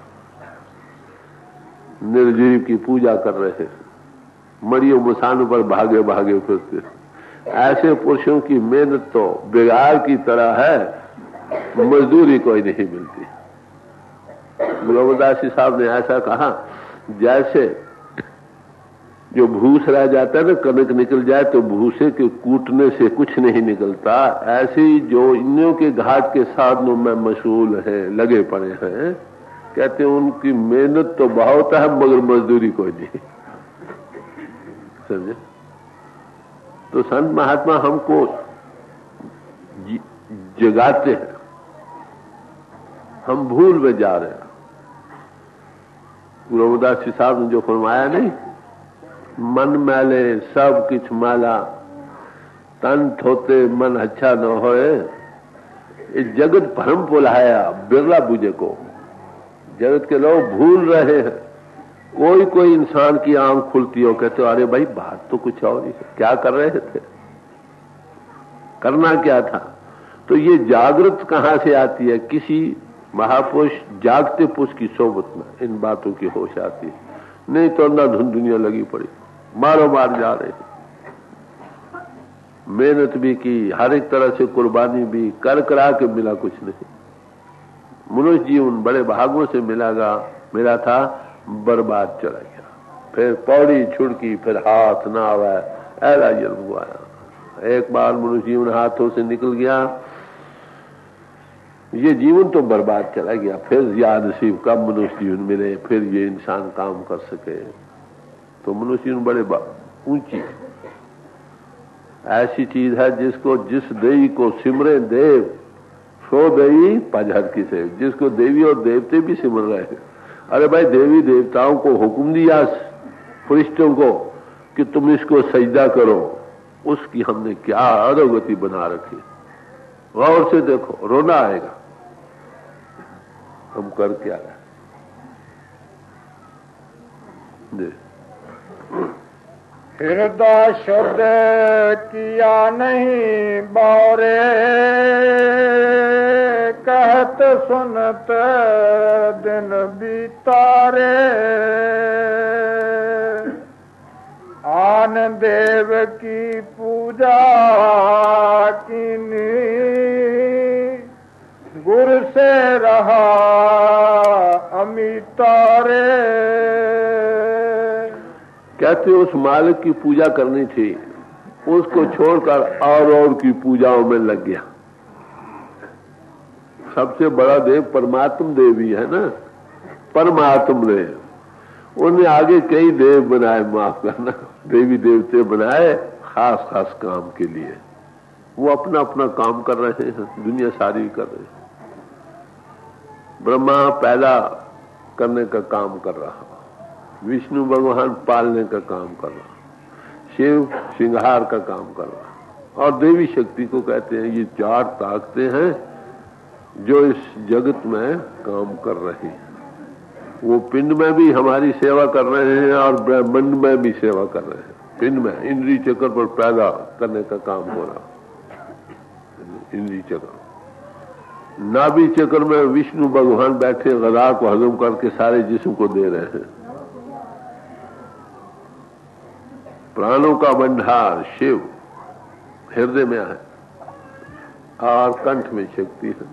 निर्जीव की पूजा कर रहे हैं, मड़ियों मसानों पर भागे भागे फिरते। ऐसे पुरुषों की मेहनत तो बिगाड़ की तरह है, मजदूरी कोई नहीं मिलती। गुलामदास जी साहब ने ऐसा कहा, जैसे जो भूस रह जाता है ना, कनक निकल जाए तो भूसे के कूटने से कुछ नहीं निकलता, ऐसे ही जो इन्हों के घाट के साधनों में मशगूल हैं, लगे पड़े हैं, कहते हैं उनकी मेहनत तो बहुत है मगर मजदूरी कोई नहीं। समझे? तो संत महात्मा हमको जगाते हैं, हम भूल में जा रहे हैं। गुरु रविदास जी साहब ने जो फरमाया नहीं, मन मैले सब किछ माला, तन थोते मन अच्छा न होए। ये जगत भ्रम बुलाया, बिरला बुझे को। जगत के लोग भूल रहे हैं। कोई कोई इंसान की आंख खुलती हो, कहते हो अरे भाई बात तो कुछ और ही है, क्या कर रहे थे, करना क्या था। तो ये जागृत कहां से आती है? किसी महापुरुष जागते पुरुष की सोबत में इन बातों की होश आती है, नहीं तो ना धुन दुनिया लगी पड़ी, मारो मार जा रहे। मेहनत भी की, हर एक तरह से कुर्बानी भी कर करा के मिला कुछ नहीं। मनुष्य जीवन बड़े भागों से मिलागा मिला था, बर्बाद चला गया। फिर पौड़ी छुड़की, फिर हाथ ना आवा, ऐसा जन्म हुआ। एक बार मनुष्य जीवन हाथों से निकल गया, ये जीवन तो बर्बाद चला गया। फिर याद नसीब कब मनुष्य जीवन मिले, फिर ये इंसान काम कर सके। तो मनुष्य जीवन बड़े ऊंची ऐसी चीज है जिसको जिस देवी को सिमरे देव सो देवी पजहर की से, जिसको देवी और देवते भी सिमर रहे हैं। अरे भाई, देवी देवताओं को हुक्म दिया फरिश्तों को कि तुम इसको सजदा करो, उसकी हमने क्या अधोगति बना रखी। गौर से देखो, रोना आएगा हम कर क्या रहे। हृदय शुद्ध किया नहीं बारे, कहत सुनत दिन बीतारे। आन देव की पूजा कीनी, गुरु से रहा अमितारे। कहते उस मालिक की पूजा करनी थी, उसको छोड़कर और और की पूजाओं में लग गया। सबसे बड़ा देव परमात्म देव ही है ना, परमात्म देव। उन्हें आगे कई देव बनाए, माफ करना, देवी देवते बनाए खास खास काम के लिए। वो अपना अपना काम कर रहे हैं, दुनिया सारी कर रही है। ब्रह्मा पैदा करने का काम कर रहा, विष्णु भगवान पालने का काम कर रहा, शिव श्रृंगार का काम कर रहा, और देवी शक्ति को कहते हैं। ये चार ताकतें हैं जो इस जगत में काम कर रही हैं। वो पिंड में भी हमारी सेवा कर रहे हैं और ब्रह्मांड में भी सेवा कर रहे हैं। पिंड में इंद्रिय चक्र पर पैदा करने का काम हो रहा, इंद्रिय चक्र। नाभि चक्र में विष्णु भगवान बैठे गदा को हजम करके सारे जिस्म को दे रहे हैं। प्राणों का भंडार शिव हृदय में है और कंठ में शक्ति है।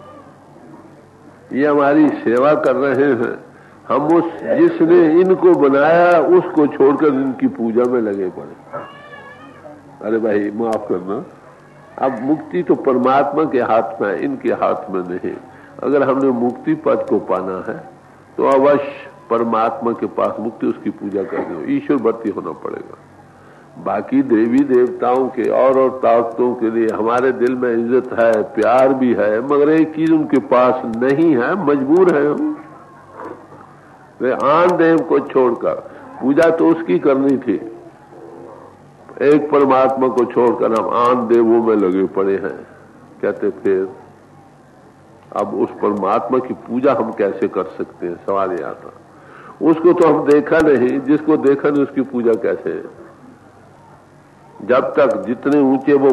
ये हमारी सेवा कर रहे हैं। हम उस जिसने इनको बनाया उसको छोड़कर इनकी पूजा में लगे पड़े। अरे भाई माफ करना, अब मुक्ति तो परमात्मा के हाथ में है, इनके हाथ में नहीं। अगर हमने मुक्ति पद को पाना है तो अवश्य परमात्मा के पास मुक्ति उसकी पूजा करनी हो, ईश्वर भक्ति होना पड़ेगा। बाकी देवी देवताओं के और और ताकतों के लिए हमारे दिल में इज्जत है, प्यार भी है, मगर एक चीज उनके पास नहीं है, मजबूर है हम। वे आन देव को छोड़कर, पूजा तो उसकी करनी थी, एक परमात्मा को छोड़कर हम आन देवों में लगे पड़े हैं। कहते फिर अब उस परमात्मा की पूजा हम कैसे कर सकते हैं, सवाल यह आता। उसको तो हम देखा नहीं, जिसको देखा नहीं उसकी पूजा कैसे है। जब तक जितने ऊंचे वो,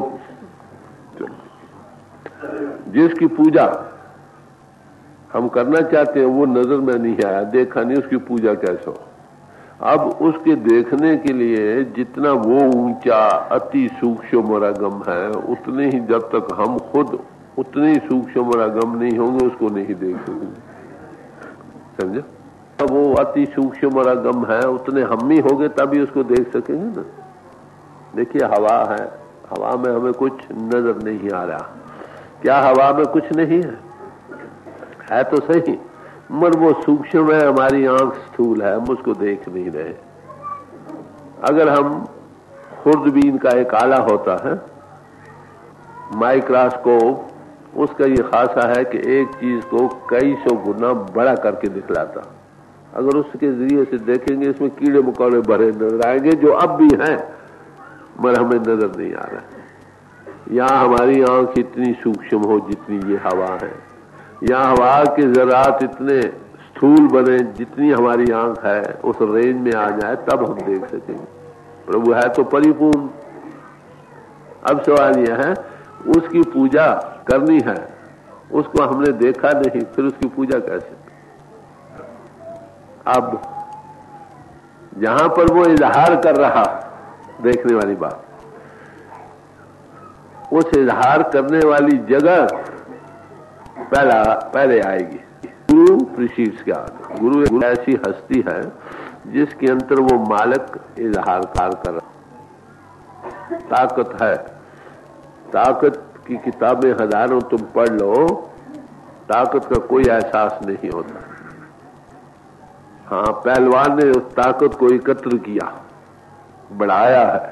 जिसकी पूजा हम करना चाहते हैं वो नजर में नहीं आया, देखा नहीं, उसकी पूजा कैसे हो। अब उसके देखने के लिए जितना वो ऊंचा अति सूक्ष्म रागम है, उतने ही जब तक हम खुद उतने ही सूक्ष्म रागम नहीं होंगे उसको नहीं देख सकेंगे। समझे? अब वो अति सूक्ष्म रागम है, उतने हम ही होंगे तभी उसको देख सकेंगे ना। देखिए हवा है, हवा में हमें कुछ नजर नहीं आ रहा। क्या हवा में कुछ नहीं है? है तो सही, मगर वो सूक्ष्म है, हमारी आंख स्थूल है, हम उसको देख नहीं रहे। अगर हम खुर्दबीन का एक आला होता है माइक्रोस्कोप, उसका ये खासा है कि एक चीज को कई सौ गुना बड़ा करके दिखलाता। अगर उसके जरिए से देखेंगे इसमें कीड़े मकोड़े भरे नजर आएंगे जो अब भी हैं मगर हमें नजर नहीं आ रहा है। यहाँ हमारी आंख इतनी सूक्ष्म हो जितनी ये हवा है, यहाँ हवा के जरात इतने स्थूल बने जितनी हमारी आंख है, उस रेंज में आ जाए तब हम देख सकेंगे। प्रभु है तो परिपूर्ण। अब सवाल यह है उसकी पूजा करनी है, उसको हमने देखा नहीं, फिर उसकी पूजा कैसे? अब जहां पर वो इजहार कर रहा, देखने वाली बात, उस इजहार करने वाली जगह पहला पहले आएगी। गुरु प्रीसीड्स ज्ञान। गुरु एक ऐसी हस्ती है जिसके अंतर वो मालक इजहार कर ताकत है। ताकत की किताबें हजारों तुम पढ़ लो, ताकत का कोई एहसास नहीं होता। हाँ, पहलवान ने उस ताकत को एकत्र किया, बढ़ाया है,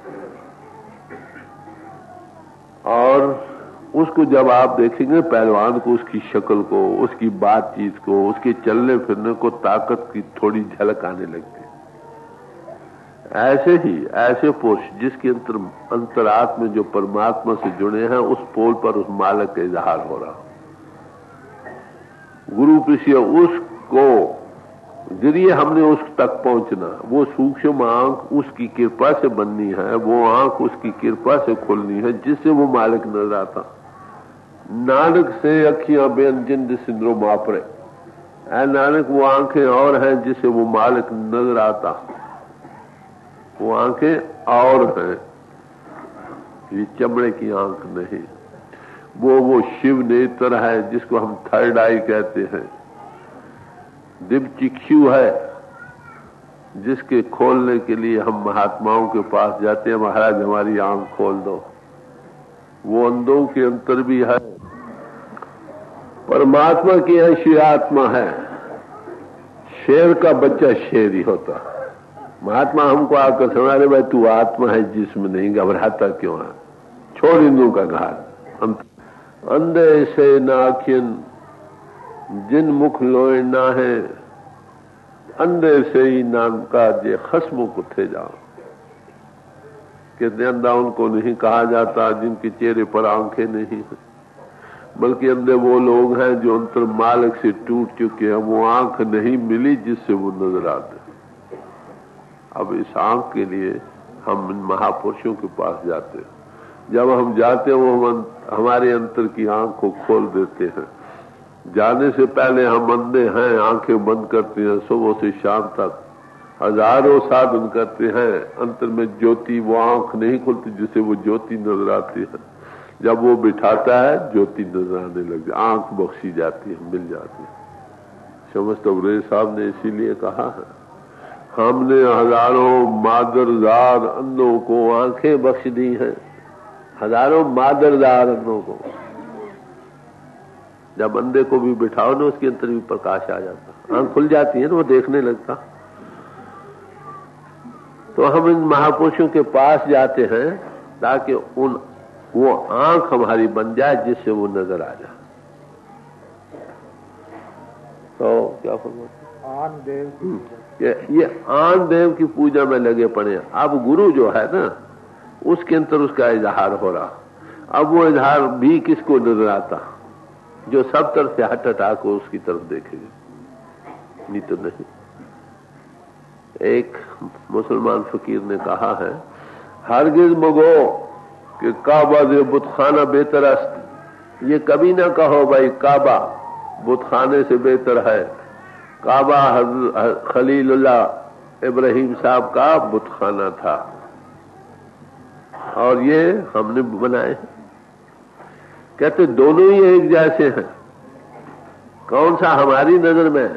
और उसको जब आप देखेंगे पहलवान को, उसकी शक्ल को, उसकी बातचीत को, उसके चलने फिरने को ताकत की थोड़ी झलक आने लगती है। ऐसे ही ऐसे पुरुष जिसके अंतर अंतरात्मा जो परमात्मा से जुड़े हैं, उस पोल पर उस मालक का इजहार हो रहा। गुरु प्रीष्य उसको जरिए हमने उस तक पहुंचना, वो सूक्ष्म आंख उसकी कृपा से बननी है, वो आंख उसकी कृपा से खुलनी है जिससे वो मालिक नजर आता। नानक से अखियां बेन जिंद सिंदरो मापरे, ऐ नानक वो आंखें और हैं जिससे वो मालिक नजर आता। वो आंखें और हैं, ये चमड़े की आंख नहीं। वो वो शिव नेत्र है जिसको हम थर्ड आई कहते हैं। दिव्य चिक्षु है जिसके खोलने के लिए हम महात्माओं के पास जाते हैं, महाराज हमारी आंख खोल दो। वो अंधों के अंतर भी है। परमात्मा की ऐसी आत्मा है, शेर का बच्चा शेर ही होता। महात्मा हमको आकर सुना रहे, भाई तू आत्मा है जिसमें नहीं, घबराता क्यों है, छोड़ इंदू का घाट। अंधे से नाखिन जिन मुख लोए ना है, अंधे से ही नाम का जे खस्मों को थे जाओ। कहते अंधा उनको नहीं कहा जाता जिनके चेहरे पर आंखें नहीं है, बल्कि अंधे वो लोग हैं जो अंतर मालक से टूट चुके हैं। वो आंख नहीं मिली जिससे वो नजर आते। अब इस आंख के लिए हम महापुरुषों के पास जाते हैं। जब हम जाते हैं वो हम हमारे अंतर की आंख को खोल देते हैं। जाने से पहले हम अंधे हैं, आंखें बंद करते हैं, सुबह से शाम तक हजारों साधन करते हैं, अंतर में ज्योति वो आंख नहीं खुलती जिससे वो ज्योति नजर आती है। जब वो बिठाता है ज्योति नजर आने लगती, आंख बख्शी जाती है, मिल जाती है। समस्त अग्रज साहब ने इसीलिए कहा है, हमने हजारों मादरदार अंधों को आंखें बख्श दी हैं। हजारों मादरदार अंधों को जब अंधे को भी बिठाओ ना, उसके अंदर भी प्रकाश आ जाता, आंख खुल जाती है ना, वो देखने लगता। तो हम इन महापुरुषों के पास जाते हैं ताकि उन वो आंख हमारी बन जाए जिससे वो नजर आ जाए। तो क्या फरमाते आन देव ये, ये आन देव की पूजा में लगे पड़े। अब गुरु जो है ना, उसके अंदर उसका इजहार हो रहा। अब वो इजहार भी किसको नजर आता, जो सब तरफ से हट हटा को उसकी तरफ देखेंगे, नहीं तो नहीं। एक मुसलमान फकीर ने कहा है, हरगिज मगो कि काबा दे बुतखाना बेहतर अस्त। ये कभी ना कहो भाई काबा बुतखाने से बेहतर है। काबा खलीलुल्लाह इब्राहिम साहब का बुतखाना था और ये हमने बनाए। कहते दोनों ही एक जैसे हैं, कौन सा हमारी नजर में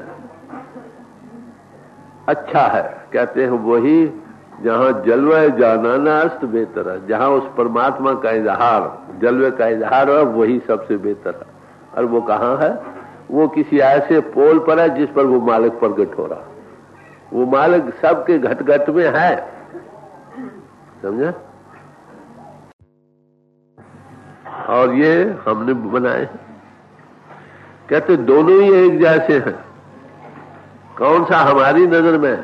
अच्छा है? कहते हैं वही जहां जलवा जानाना अस्त बेहतर है, जहां उस परमात्मा का इजहार, जलवे का इजहार है, वही सबसे बेहतर है। और वो कहां है? वो किसी ऐसे पोल पर है जिस पर वो मालिक प्रकट हो रहा। वो मालिक सबके घट घट में है, समझे? और ये हमने बनाए। कहते दोनों ही एक जैसे हैं, कौन सा हमारी नजर में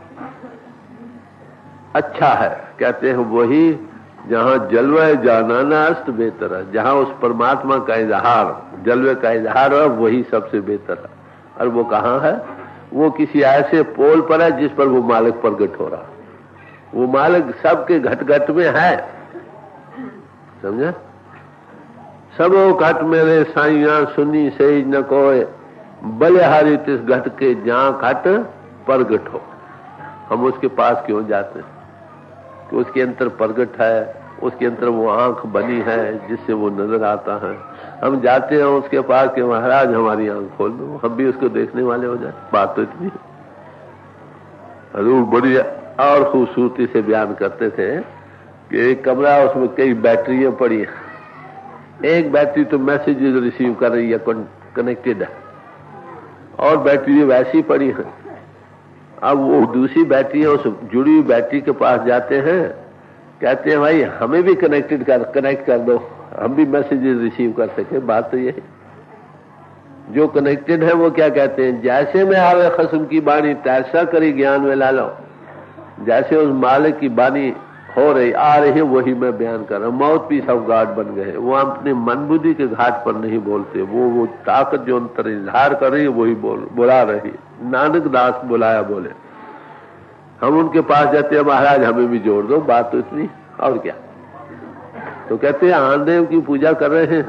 अच्छा है? कहते हैं वही जहां जलवा जानाना अस्त बेहतर है, जहां उस परमात्मा का इजहार, जलवे का इजहार है, वही सबसे बेहतर है। और वो कहां है? वो किसी ऐसे पोल पर है जिस पर वो मालिक प्रकट हो रहा। वो मालिक सबके घट घट में है, समझे? सबो घट मेरे साइया सुनी सही न कोय, बलिहारी तिस घट के जहां घट प्रगट हो। हम उसके पास क्यों जाते हैं? कि उसके अंतर प्रगट है, उसके अंदर वो आंख बनी है जिससे वो नजर आता है। हम जाते हैं उसके पास कि महाराज हमारी आंख खोल दो, हम भी उसको देखने वाले हो जाए। बात तो इतनी है। हजूर बड़ी और खूबसूरती से बयान करते थे कि एक कमरा, उसमें कई बैटरियां पड़ी हैं। एक बैटरी तो मैसेजेस रिसीव कर रही है, कनेक्टेड है, और बैटरी वैसी पड़ी है। अब वो दूसरी बैटरी है, उस जुड़ी हुई बैटरी के पास जाते हैं, कहते हैं भाई हमें भी कनेक्टेड कर कनेक्ट कर दो, हम भी मैसेजेस रिसीव कर सके। बात तो ये है, जो कनेक्टेड है वो क्या कहते हैं, जैसे में आवे खस्म की बानी तैसा करी ज्ञान में ला लो। जैसे उस मालिक की बानी हो रही आ रही है वही मैं बयान कर रहा हूँ। माउथ पीस ऑफ गॉड बन गए। वो अपने मन बुद्धि के घाट पर नहीं बोलते, वो वो ताकत जो अंतर इजहार कर रही है वही बोल बुला रही। नानक दास बुलाया बोले, हम उनके पास जाते हैं, महाराज हमें भी जोड़ दो। बात तो इतनी, और क्या। तो कहते हैं आनदेव की पूजा कर रहे हैं,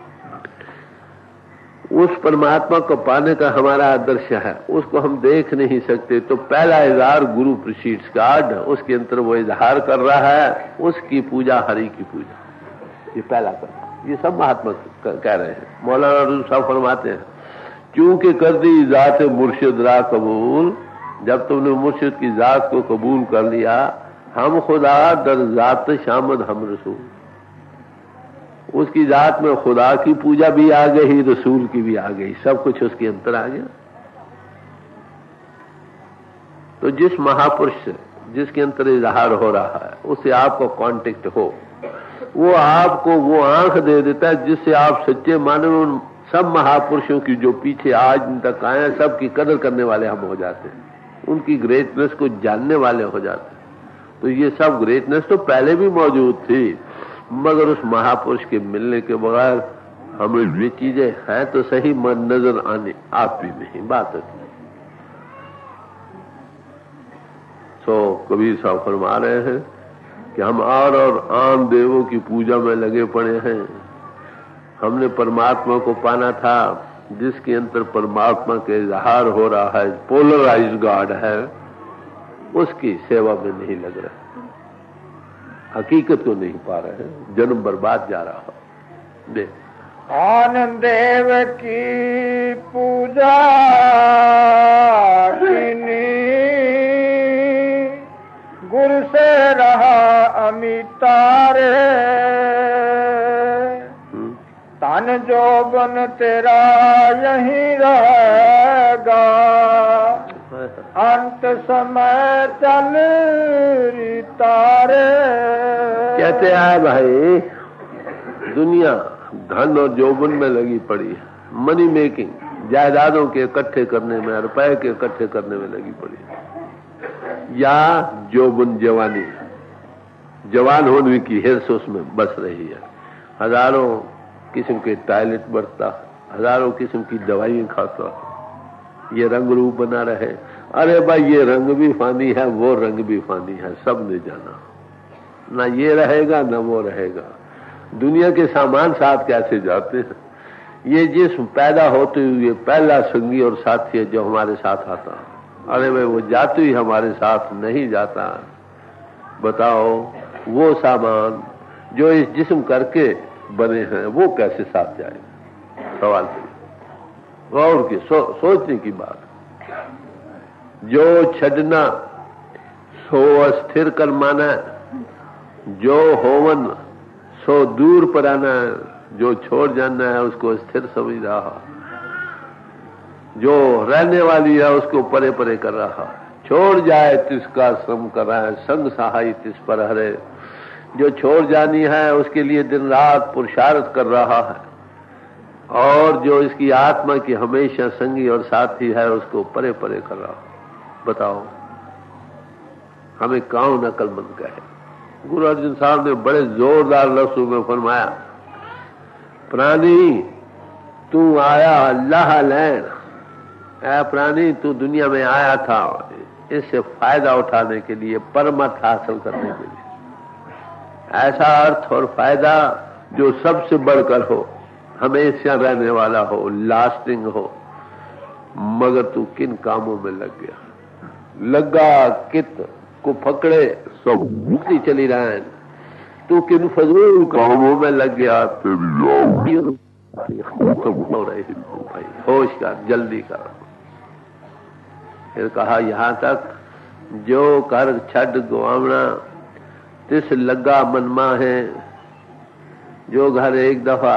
उस परमात्मा को पाने का हमारा आदर्श है, उसको हम देख नहीं सकते। तो पहला इजहार गुरु प्रीसीड्स गॉड, उसके अंदर वो इजहार कर रहा है, उसकी पूजा हरि की पूजा, ये पहला कर। ये सब महात्मा कह रहे हैं। मौलाना रूम साहब फरमाते हैं, क्योंकि कर दी जात मुर्शिद रा कबूल, जब तुमने मुर्शिद की जात को कबूल कर लिया, हम खुदा दर जात शामद हम रसूल, उसकी जात में खुदा की पूजा भी आ गई, रसूल की भी आ गई, सब कुछ उसके अंतर आ गया। तो जिस महापुरुष से जिसके अंतर इजहार हो रहा है उससे आपको कांटेक्ट हो, वो आपको वो आंख दे देता है जिससे आप सच्चे मानव उन सब महापुरुषों की जो पीछे आज तक आए हैं सबकी कदर करने वाले हम हो जाते हैं, उनकी ग्रेटनेस को जानने वाले हो जाते हैं। तो ये सब ग्रेटनेस तो पहले भी मौजूद थी, मगर उस महापुरुष के मिलने के बगैर हमें ये चीजें हैं तो सही मन नजर आने आप भी नहीं। बात है। तो कबीर साहब फरमा रहे हैं कि हम और और आम देवों की पूजा में लगे पड़े हैं। हमने परमात्मा को पाना था जिसके अंतर परमात्मा के इजहार हो रहा है, पोलराइज गॉड है, उसकी सेवा में नहीं लग रहा, हकीकत को नहीं पा रहे हैं, जन्म बर्बाद जा रहा है। देख आनंद देव की पूजा कीनी, गुरु से रहा अमितारे, तन जो बन तेरा यहीं रहेगा, अंत समय चल तारे। कहते हैं भाई दुनिया धन और जोबन में लगी पड़ी है, मनी मेकिंग, जायदादों के इकट्ठे करने में, रुपए के इकट्ठे करने में लगी पड़ी है, या जोबन जवानी जवान होने की हिर्स उसमें बस रही है। हजारों किस्म के टॉयलेट बरतता, हजारों किस्म की दवाइयां खाता, ये रंग रूप बना रहे। अरे भाई ये रंग भी फानी है, वो रंग भी फानी है, सब ने जाना, ना ये रहेगा ना वो रहेगा। दुनिया के सामान साथ कैसे जाते हैं। ये जिस्म पैदा होते हुए पहला संगी और साथी है जो हमारे साथ आता, अरे भाई वो जाते ही हमारे साथ नहीं जाता। बताओ वो सामान जो इस जिस्म करके बने हैं वो कैसे साथ जाए। सवाल गौर की सो, सोचने की बात। जो छड़ना सो अस्थिर कर माना, जो होवन सो दूर पर आना, जो छोड़ जाना है उसको स्थिर समझ रहा, जो रहने वाली है उसको परे परे कर रहा, छोड़ जाए तिसका श्रम कर रहा है, संग सहाय तिस पर हरे, जो छोड़ जानी है उसके लिए दिन रात पुरुषार्थ कर रहा है, और जो इसकी आत्मा की हमेशा संगी और साथी है उसको परे परे कर रहा। बताओ हमें कौन अकलमंद कहे। गुरु अर्जुन साहब ने बड़े जोरदार लफ्जों में फरमाया, प्राणी तू आया अल्लाह लैन, ऐ प्राणी तू दुनिया में आया था इससे फायदा उठाने के लिए, परमत हासिल करने के लिए। ऐसा अर्थ और फायदा जो सबसे बढ़कर हो, हमेशा रहने वाला हो, लास्टिंग हो। मगर तू किन कामों में लग गया, लगा कित को पकड़े सो मुक्ति चली रहे। तू किन फजूल कामों में लग गया, हो रही भाई, होश कर, जल्दी कर। फिर कहा यहां तक जो कर छड़ गुआवना तिस लगा मनमा है, जो घर एक दफा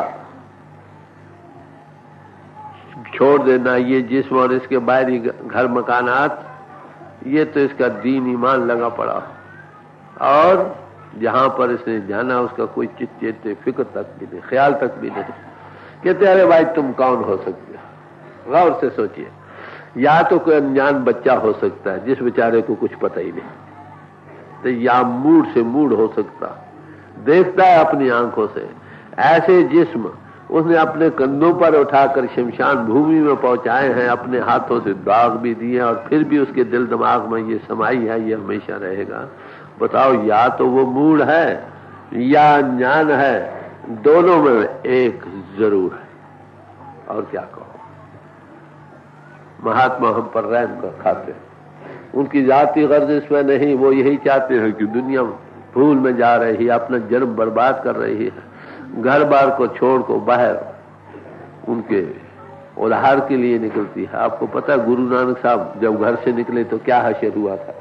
छोड़ देना, ये जिस्म और इसके बाहरी घर मकानात, ये तो इसका दीन ईमान लगा पड़ा। और जहां पर इसने जाना उसका कोई चित्त फिक्र तक भी नहीं, ख्याल तक भी नहीं। कहते अरे भाई तुम कौन हो सकते हो? गौर से सोचिए, या तो कोई अनजान बच्चा हो सकता है जिस बेचारे को कुछ पता ही नहीं, तो या मूड से मूड हो सकता, देखता है अपनी आंखों से। ऐसे जिस्म उसने अपने कंधों पर उठाकर शमशान भूमि में पहुंचाए हैं, अपने हाथों से दाग भी दिए, और फिर भी उसके दिल दिमाग में ये समाई है, ये हमेशा रहेगा। बताओ, या तो वो मूड है या अनजान है, दोनों में एक जरूर है। और क्या कहो, महात्मा हम पर रहम कर खाते, उनकी जाति गर्ज इसमें नहीं, वो यही चाहते हैं कि दुनिया भूल में जा रही है, अपना जन्म बर्बाद कर रही है, घर बार को छोड़ को बाहर उनके उधार के लिए निकलती है। आपको पता है गुरु नानक साहब जब घर से निकले तो क्या हशर हुआ था?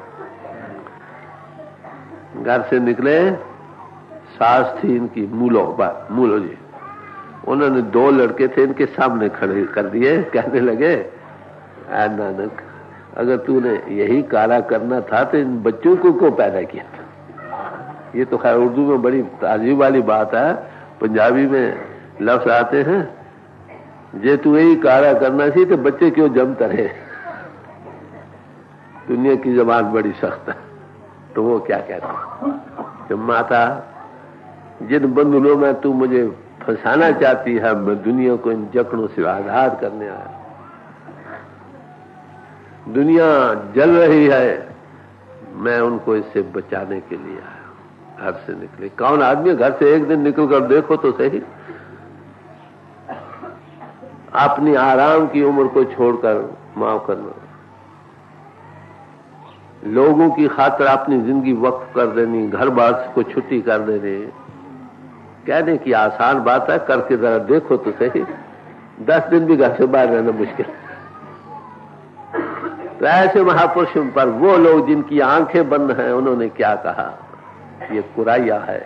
घर से निकले, सास थी इनकी मूलो बात मूलो जी, उन्होंने दो लड़के थे इनके सामने खड़े कर दिए, कहने लगे आ नानक, अगर तूने यही कारा करना था तो इन बच्चों को क्यों पैदा किया था? ये तो खैर उर्दू में बड़ी ताजीब वाली बात है, पंजाबी में लफ्ज आते हैं, जे तू यही कारा करना सी तो बच्चे क्यों जमते रहे। दुनिया की जबान बड़ी सख्त है। तो वो क्या कहता कि माता, जिन बंधनों में तू मुझे फंसाना चाहती है, मैं दुनिया को इन जकड़ों से आजाद करने आया। दुनिया जल रही है, मैं उनको इससे बचाने के लिए आया। घर से निकले, कौन आदमी घर से एक दिन निकल कर देखो तो सही, अपनी आराम की उम्र को छोड़कर माफ करना, लोगों की खातिर अपनी जिंदगी वक्फ कर देनी, घर बार को छुट्टी कर देनी, कहने की आसान बात है, करके जरा देखो तो सही। दस दिन भी घर से बाहर रहना मुश्किल। तो ऐसे महापुरुषों पर वो लोग जिनकी आंखें बंद हैं, उन्होंने क्या कहा? ये कुराया है।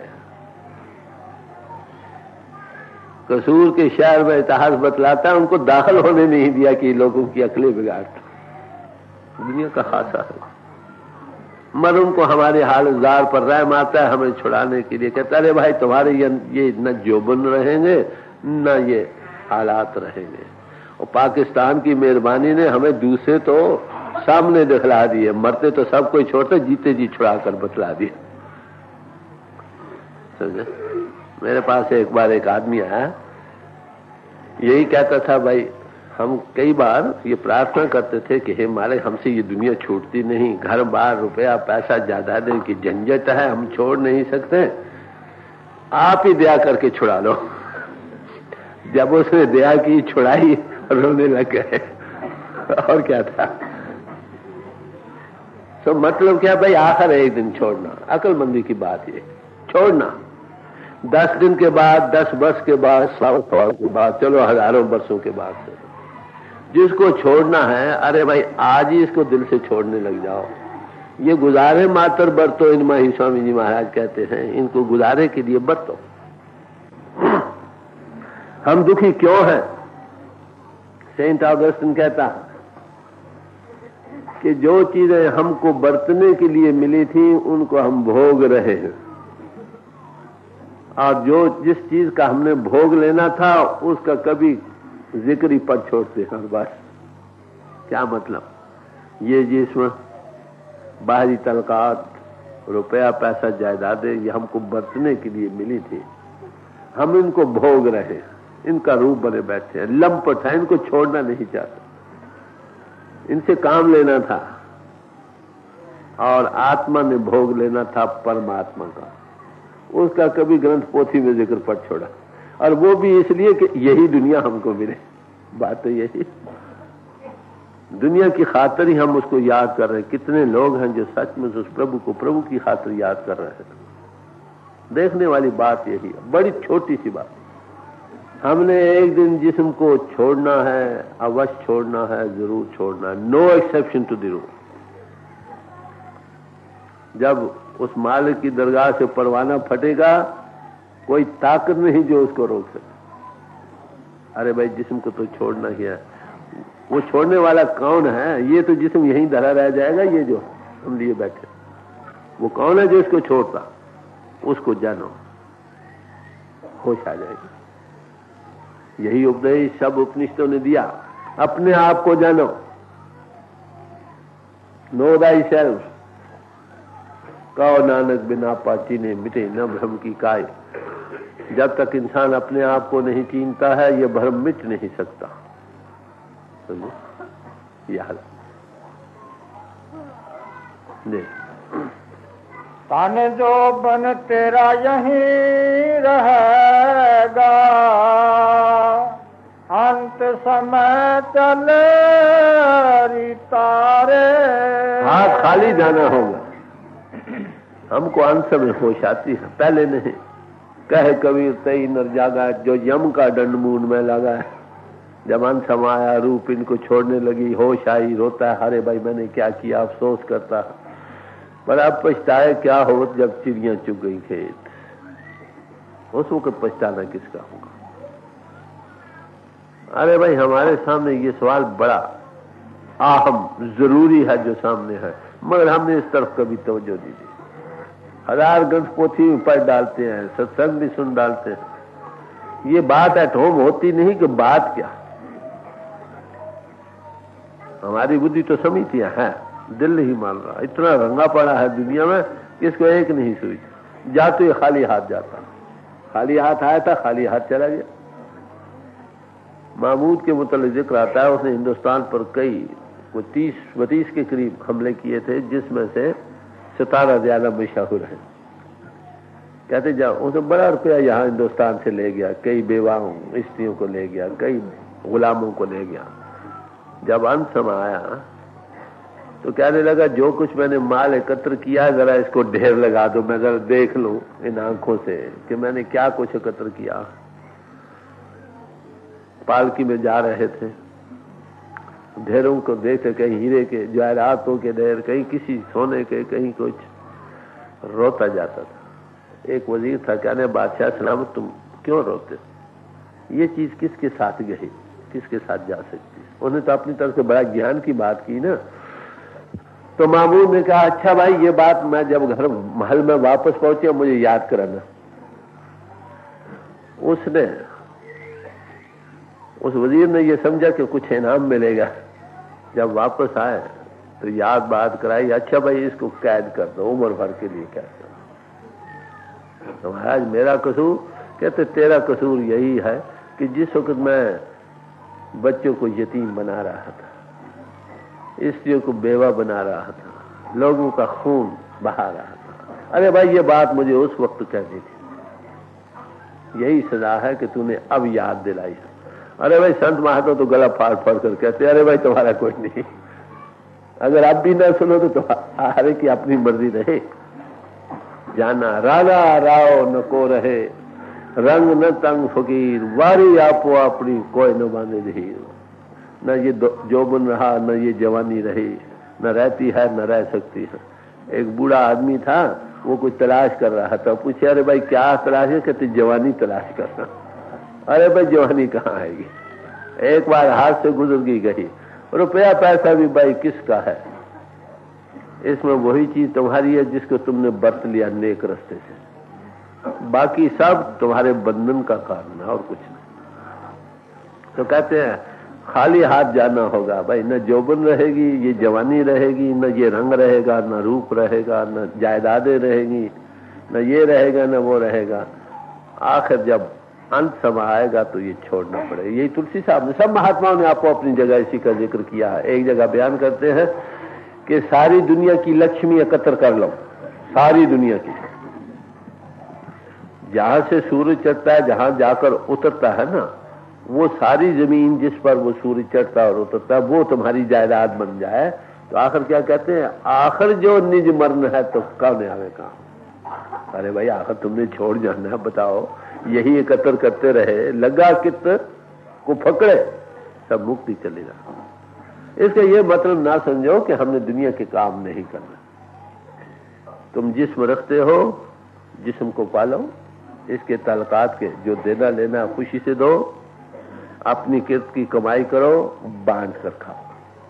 कसूर के शहर में इतिहास बतलाता है, उनको दाखिल होने नहीं दिया कि लोगों की अकलें बिगाड़ता। दुनिया का हादसा है। मर उनको हमारे हालजार पर रहम आता है, हमें छुड़ाने के लिए कहता है भाई तुम्हारे ये, ये न जोबन रहेंगे न ये हालात रहेंगे। और पाकिस्तान की मेहरबानी ने हमें दूसरे तो सामने दिखला दिए, मरते तो सब कोई छोड़ते, जीते जी छुड़ा कर बतला दिए। समझे? मेरे पास एक बार एक आदमी आया, यही कहता था भाई हम कई बार ये प्रार्थना करते थे कि हे मारे हमसे ये दुनिया छूटती नहीं, घर बार रुपया पैसा जायदाद की झंझट है, हम छोड़ नहीं सकते, आप ही दया करके छुड़ा लो। जब उसने दया की, छुड़ाई, रोने लग गए। और क्या था? तो मतलब क्या भाई, आखिर एक दिन छोड़ना, अक्लमंदी की बात ये, छोड़ना। दस दिन के बाद, दस वर्ष के बाद, सौ साल के बाद, चलो हजारों वर्षों के बाद से जिसको छोड़ना है, अरे भाई आज ही इसको दिल से छोड़ने लग जाओ। ये गुजारे मातर बरतो, इनमें ही स्वामी जी महाराज कहते हैं, इनको गुजारे के लिए बरतो। हम दुखी क्यों हैं? सेंट ऑगस्टिन कहता कि जो चीजें हमको बरतने के लिए मिली थी उनको हम भोग रहे हैं, और जो जिस चीज का हमने भोग लेना था उसका कभी जिक्र ही पर छोड़ते हैं। बस क्या मतलब? ये जिसमें बाहरी तलकात, रुपया पैसा जायदादें ये हमको बरतने के लिए मिली थी, हम इनको भोग रहे हैं, इनका रूप बने बैठे हैं, लंपट है, इनको छोड़ना नहीं चाहते, इनसे काम लेना था। और आत्मा ने भोग लेना था परमात्मा का, उसका कभी ग्रंथ पोथी में जिक्र पर छोड़ा, और वो भी इसलिए कि यही दुनिया हमको मिले। बात तो यही, दुनिया की खातिर ही हम उसको याद कर रहे हैं। कितने लोग हैं जो सच में उस प्रभु को प्रभु की खातिर याद कर रहे हैं। देखने वाली बात यही है, बड़ी छोटी सी बात। हमने एक दिन जिस्म को छोड़ना है, अवश्य छोड़ना है, जरूर छोड़ना है। No exception to the rule. जब उस मालिक की दरगाह से परवाना फटेगा, कोई ताकत नहीं जो उसको रोक सके। अरे भाई जिस्म को तो छोड़ना ही है। वो छोड़ने वाला कौन है? ये तो जिस्म यहीं धरा रह जाएगा, ये जो हम लिए बैठे। वो कौन है जो इसको छोड़ता? उसको जानो, होश आ जाएगी। यही उपदेश सब उपनिषदों ने दिया। अपने आप को जानो, नो दाई सेल्फ। कहो नानक बिना पाचीने मिटे न भ्रम की काय। जब तक इंसान अपने आप को नहीं चीनता है, ये भ्रम मिट नहीं सकता। समझो यह हाल नहीं। तन जो बन तेरा यहीं रहेगा, अंत समय चले तारे। हाथ खाली जाना होगा। हमको अंत में होश आती है, पहले नहीं। कहे कबीर तई नर जागा, जो यम का दंड मूंड में लगा है। जब अंत समाया, रूप इनको छोड़ने लगी, होश आई, रोता है, अरे भाई मैंने क्या किया, अफसोस करता है। पर अब पछताए क्या हो जब चिड़ियां चुग गई खेत। उस वक्त पछताना किसका होगा? अरे भाई हमारे सामने ये सवाल बड़ा अहम जरूरी है जो सामने है, मगर हमने इस तरफ कभी तवज्जो नहीं दी। हजार ग्रंथ पोथी पढ़ डालते हैं, सत्संग भी सुन डालते हैं। ये बात एट होम होती नहीं कि बात क्या। हमारी बुद्धि तो समितियां है, दिल नहीं मान रहा। इतना रंगा पड़ा है दुनिया में, इसको एक नहीं सुई। जा तो ये खाली हाथ जाता, खाली हाथ आया था, खाली हाथ चला गया। महमूद के मुतालिक जिक्र आता है, उसने हिंदुस्तान पर कई वो तीस बत्तीस के करीब हमले किए थे, जिसमें से सतारह ज्यादा मशहूर है। कहते जाओ, उसे बड़ा रुपया यहाँ हिंदुस्तान से ले गया, कई बेवाओं स्त्रियों को ले गया, कई गुलामों को ले गया। जब अंत समय आया तो कहने लगा, जो कुछ मैंने माल एकत्र किया है जरा इसको ढेर लगा दो, मैं जरा देख लूं इन आंखों से कि मैंने क्या कुछ एकत्र किया। पालकी में जा रहे थे, ढेरों को देखते, कहीं हीरे के जवाहरातों के ढेर, कहीं किसी सोने के, कहीं कुछ। रोता जाता था। एक वजीर था, कहने बादशाह सलामत तुम क्यों रोते? ये चीज किसके साथ गई, किसके साथ जा सकती? उन्होंने तो अपनी तरफ से बड़ा ज्ञान की बात की ना। तो मामूद ने कहा, अच्छा भाई ये बात मैं जब घर महल में वापस पहुंचे मुझे याद कराना। उसने उस वजीर ने ये समझा कि कुछ इनाम मिलेगा। जब वापस आए तो याद बात कराई, अच्छा भाई इसको कैद कर दो, उम्र भर के लिए कैद कर दो। तो महाराज मेरा कसूर? कहते तेरा कसूर यही है कि जिस वक्त मैं बच्चों को यतीम बना रहा था, स्त्रियों को बेवा बना रहा था, लोगों का खून बहा रहा था, अरे भाई ये बात मुझे उस वक्त कहनी थी। यही सजा है कि तूने अब याद दिलाई। अरे भाई संत महात्मा तो गला फाड़ फाड़ कर कहते, अरे भाई तुम्हारा कोई नहीं, अगर आप भी ना सुनो तो तुम्हारे की अपनी मर्जी रहे। जाना राना राव न को रहे, रंग न तंग फकीर, वारी आपो अपनी कोई न बांधे धीर। न ये जोबन रहा, न ये जवानी रही, न रहती है न रह सकती है। एक बूढ़ा आदमी था, वो कुछ तलाश कर रहा था, पूछे अरे भाई क्या तलाश है? कहते जवानी तलाश करना। अरे भाई जवानी कहाँ आएगी? एक बार हाथ से गुजर गई गई, रुपया पैसा भी भाई किसका है? इसमें वही चीज तुम्हारी है जिसको तुमने बरत लिया नेक रास्ते से, बाकी सब तुम्हारे बंधन का कारण है और कुछ नहीं। तो कहते हैं खाली हाथ जाना होगा भाई। न जोबन रहेगी, ये जवानी रहेगी, न ये रंग रहेगा, न रूप रहेगा, न जायदादें रहेंगी, न ये रहेगा न वो रहेगा। आखिर जब अंत समय आएगा तो ये छोड़ना पड़ेगा। यही तुलसी साहब ने, सब महात्माओं ने आपको अपनी जगह इसी का जिक्र किया है। एक जगह बयान करते हैं कि सारी दुनिया की लक्ष्मी एकत्र कर लो, सारी दुनिया की। जहां से सूर्य चढ़ता है, जहां जाकर उतरता है ना, वो सारी जमीन जिस पर वो सूर्य चढ़ता और उतरता है वो तुम्हारी जायदाद बन जाए। तो आखिर क्या कहते हैं? आखिर जो निज मरण है तो कौन आवे काम। अरे भाई आखिर तुमने छोड़ जाना, बताओ, यही एकत्र करते रहे, लगा कित को पकड़े, सब मुक्ति चलेगा। इसका ये मतलब ना समझो कि हमने दुनिया के काम नहीं करना। तुम जिस्म रखते हो, जिस्म को पालो, इसके ताल्लुकात के जो देना लेना खुशी से दो, अपनी किर्त की कमाई करो, बांट कर खाओ।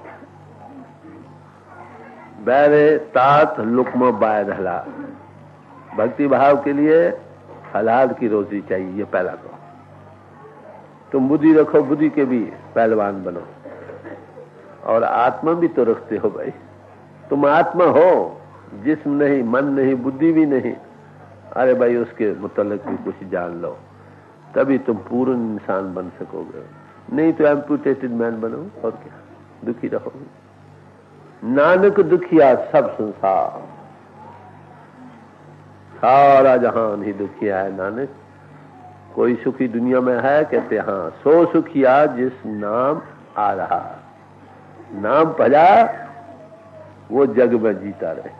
बैरे तात लुक्म बाय हला, भक्ति भाव के लिए हलाल की रोजी चाहिए, ये पहला करो। तुम बुद्धि रखो, बुद्धि के भी पहलवान बनो। और आत्मा भी तो रखते हो भाई, तुम आत्मा हो, जिस्म नहीं, मन नहीं, बुद्धि भी नहीं। अरे भाई उसके मुतल्लिक भी कुछ जान लो, तभी तुम पूर्ण इंसान बन सकोगे। नहीं तो एम्पुटेटेड मैन बनो, और क्या, दुखी रहोगे। नानक दुखिया सब संसार, सारा जहान ही दुखिया है नानक। कोई सुखी दुनिया में है? कहते हाँ, सो सुखिया जिस नाम आ रहा, नाम भजा वो जग में जीता रहे,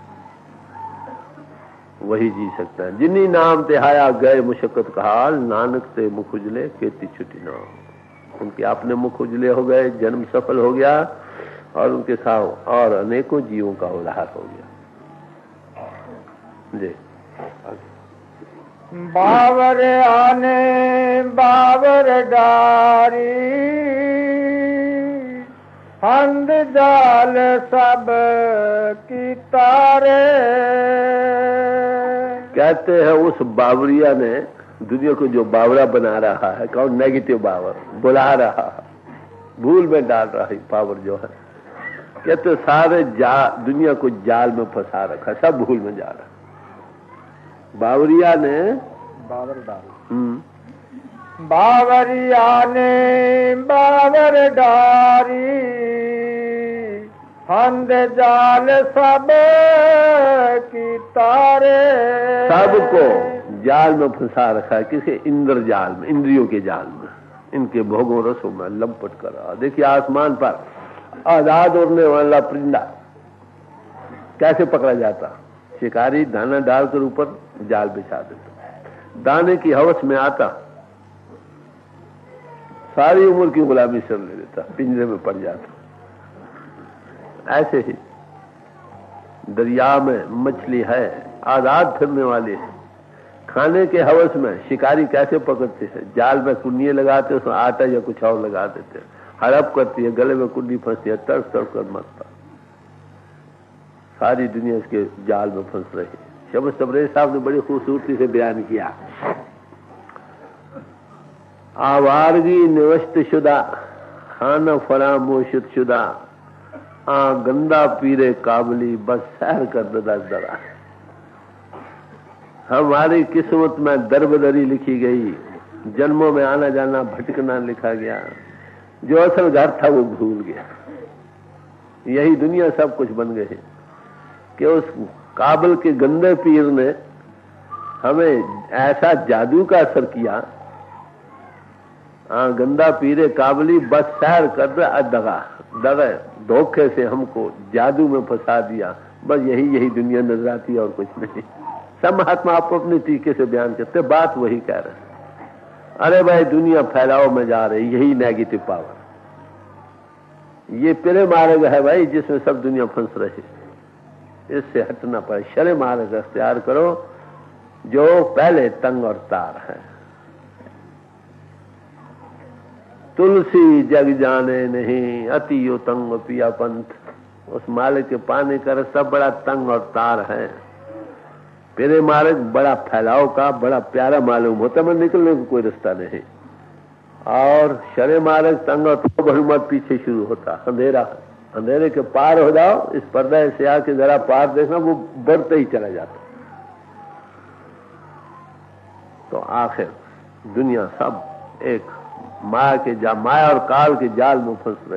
वही जी सकता है। जिन्हीं नाम तिहाया गए मुशक्कत का हाल, नानक से मुख उजले खेती छुटी नाम। उनके अपने मुख उजले हो गए, जन्म सफल हो गया, और उनके साथ और अनेकों जीवों का उद्धार हो गया। जी बावर आने बावर डारी, हंद जाल सब की तारे। कहते हैं उस बावरिया ने दुनिया को जो बावरा बना रहा है, कौन? नेगेटिव बावर बुला रहा है, भूल में डाल रहा है पावर जो है। कहते सारे जा दुनिया को जाल में फंसा रखा, सब भूल में जा रहा। बावरिया ने बावर डाल, बावरिया ने बावर डारी, हंद जाल सब की तारे। सबको जाल में फंसा रखा है, किसी इंद्र जाल में, इंद्रियों के जाल में, इनके भोगों रसों में लंपट कर रहा। देखिए आसमान पर आजाद उड़ने वाला परिंदा कैसे पकड़ा जाता? शिकारी दाना डालकर ऊपर जाल बिछा देता, दाने की हवस में आता, सारी उम्र की गुलामी कर ले लेता, पिंजरे में पड़ जाता। ऐसे ही दरिया में मछली है, आजाद फिरने वाली है, खाने के हवस में शिकारी कैसे पकड़ते हैं? जाल में कुंडियां लगाते, उसमें आटा या कुछ और लगा देते हैं, हड़प करती है, गले में कुंडी फंसती है, तड़प तड़प कर मरता। सारी दुनिया इसके जाल में फंस रही है। शब्द सबरे साहब ने बड़ी खूबसूरती से बयान किया। आवारगी निवस्त शुदा, खाना फरामोशित शुदा, आ गंदा पीरे काबली, बस सैर कर ददा दरा। हमारी किस्मत में दरबदरी लिखी गई, जन्मों में आना जाना भटकना लिखा गया, जो असल घर था वो भूल गया। यही दुनिया सब कुछ बन गई कि उस काबल के गंदे पीर ने हमें ऐसा जादू का असर किया। आ गंदा पीरे काबली, बस सैर कर दगा दगा, धोखे से हमको जादू में फंसा दिया। बस यही यही दुनिया नजर आती है और कुछ नहीं। सब महात्मा आपको अपने तरीके से बयान करते, बात वही कह रहे। अरे भाई दुनिया फैलाव में जा रही, यही नेगेटिव पावर, ये पिरे मार्ग है भाई, जिसमें सब दुनिया फंस रही। इससे हटना पड़े, शरे मार्ग अख्तियार करो जो पहले तंग और तार है। तुलसी जग जाने नहीं, अति यो तंग पिया पंथ। उस मालिक के पाने का रास्ता बड़ा तंग और तार है। पिरे मार्ग बड़ा फैलाव का, बड़ा प्यारा मालूम होता, मैं निकलने को कोई रास्ता नहीं। और शरे मार्ग तंग और बहुमत पीछे शुरू होता, अंधेरा, अंधेरे के पार हो जाओ, इस पर्दे से आके जरा पार देखना, वो बढ़ते ही चला जाता। तो आखिर दुनिया सब एक माया के जा माया और काल के जाल में फंस रहे,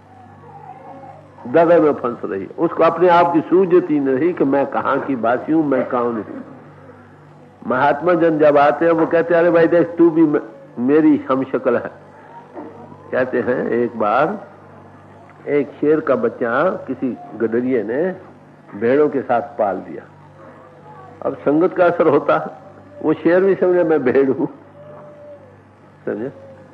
दगे में फंस रही। उसको अपने आप की सूझती नहीं कि मैं कहाँ की बासी हूं, मैं कौन हूं। महात्मा जन जब आते हैं वो कहते हैं अरे भाई देख तू भी मेरी हम शक्ल है। कहते हैं एक बार एक शेर का बच्चा किसी गडरिये ने भेड़ों के साथ पाल दिया अब संगत का असर होता है, वो शेर भी समझे मैं भेड़ हूं, समझे।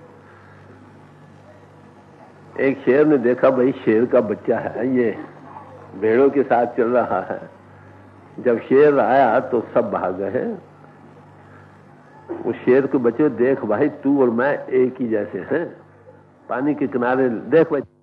एक शेर ने देखा भाई शेर का बच्चा है, ये भेड़ों के साथ चल रहा है। जब शेर आया तो सब भाग गए। वो शेर के बच्चे, देख भाई तू और मैं एक ही जैसे हैं, पानी के किनारे देख भाई।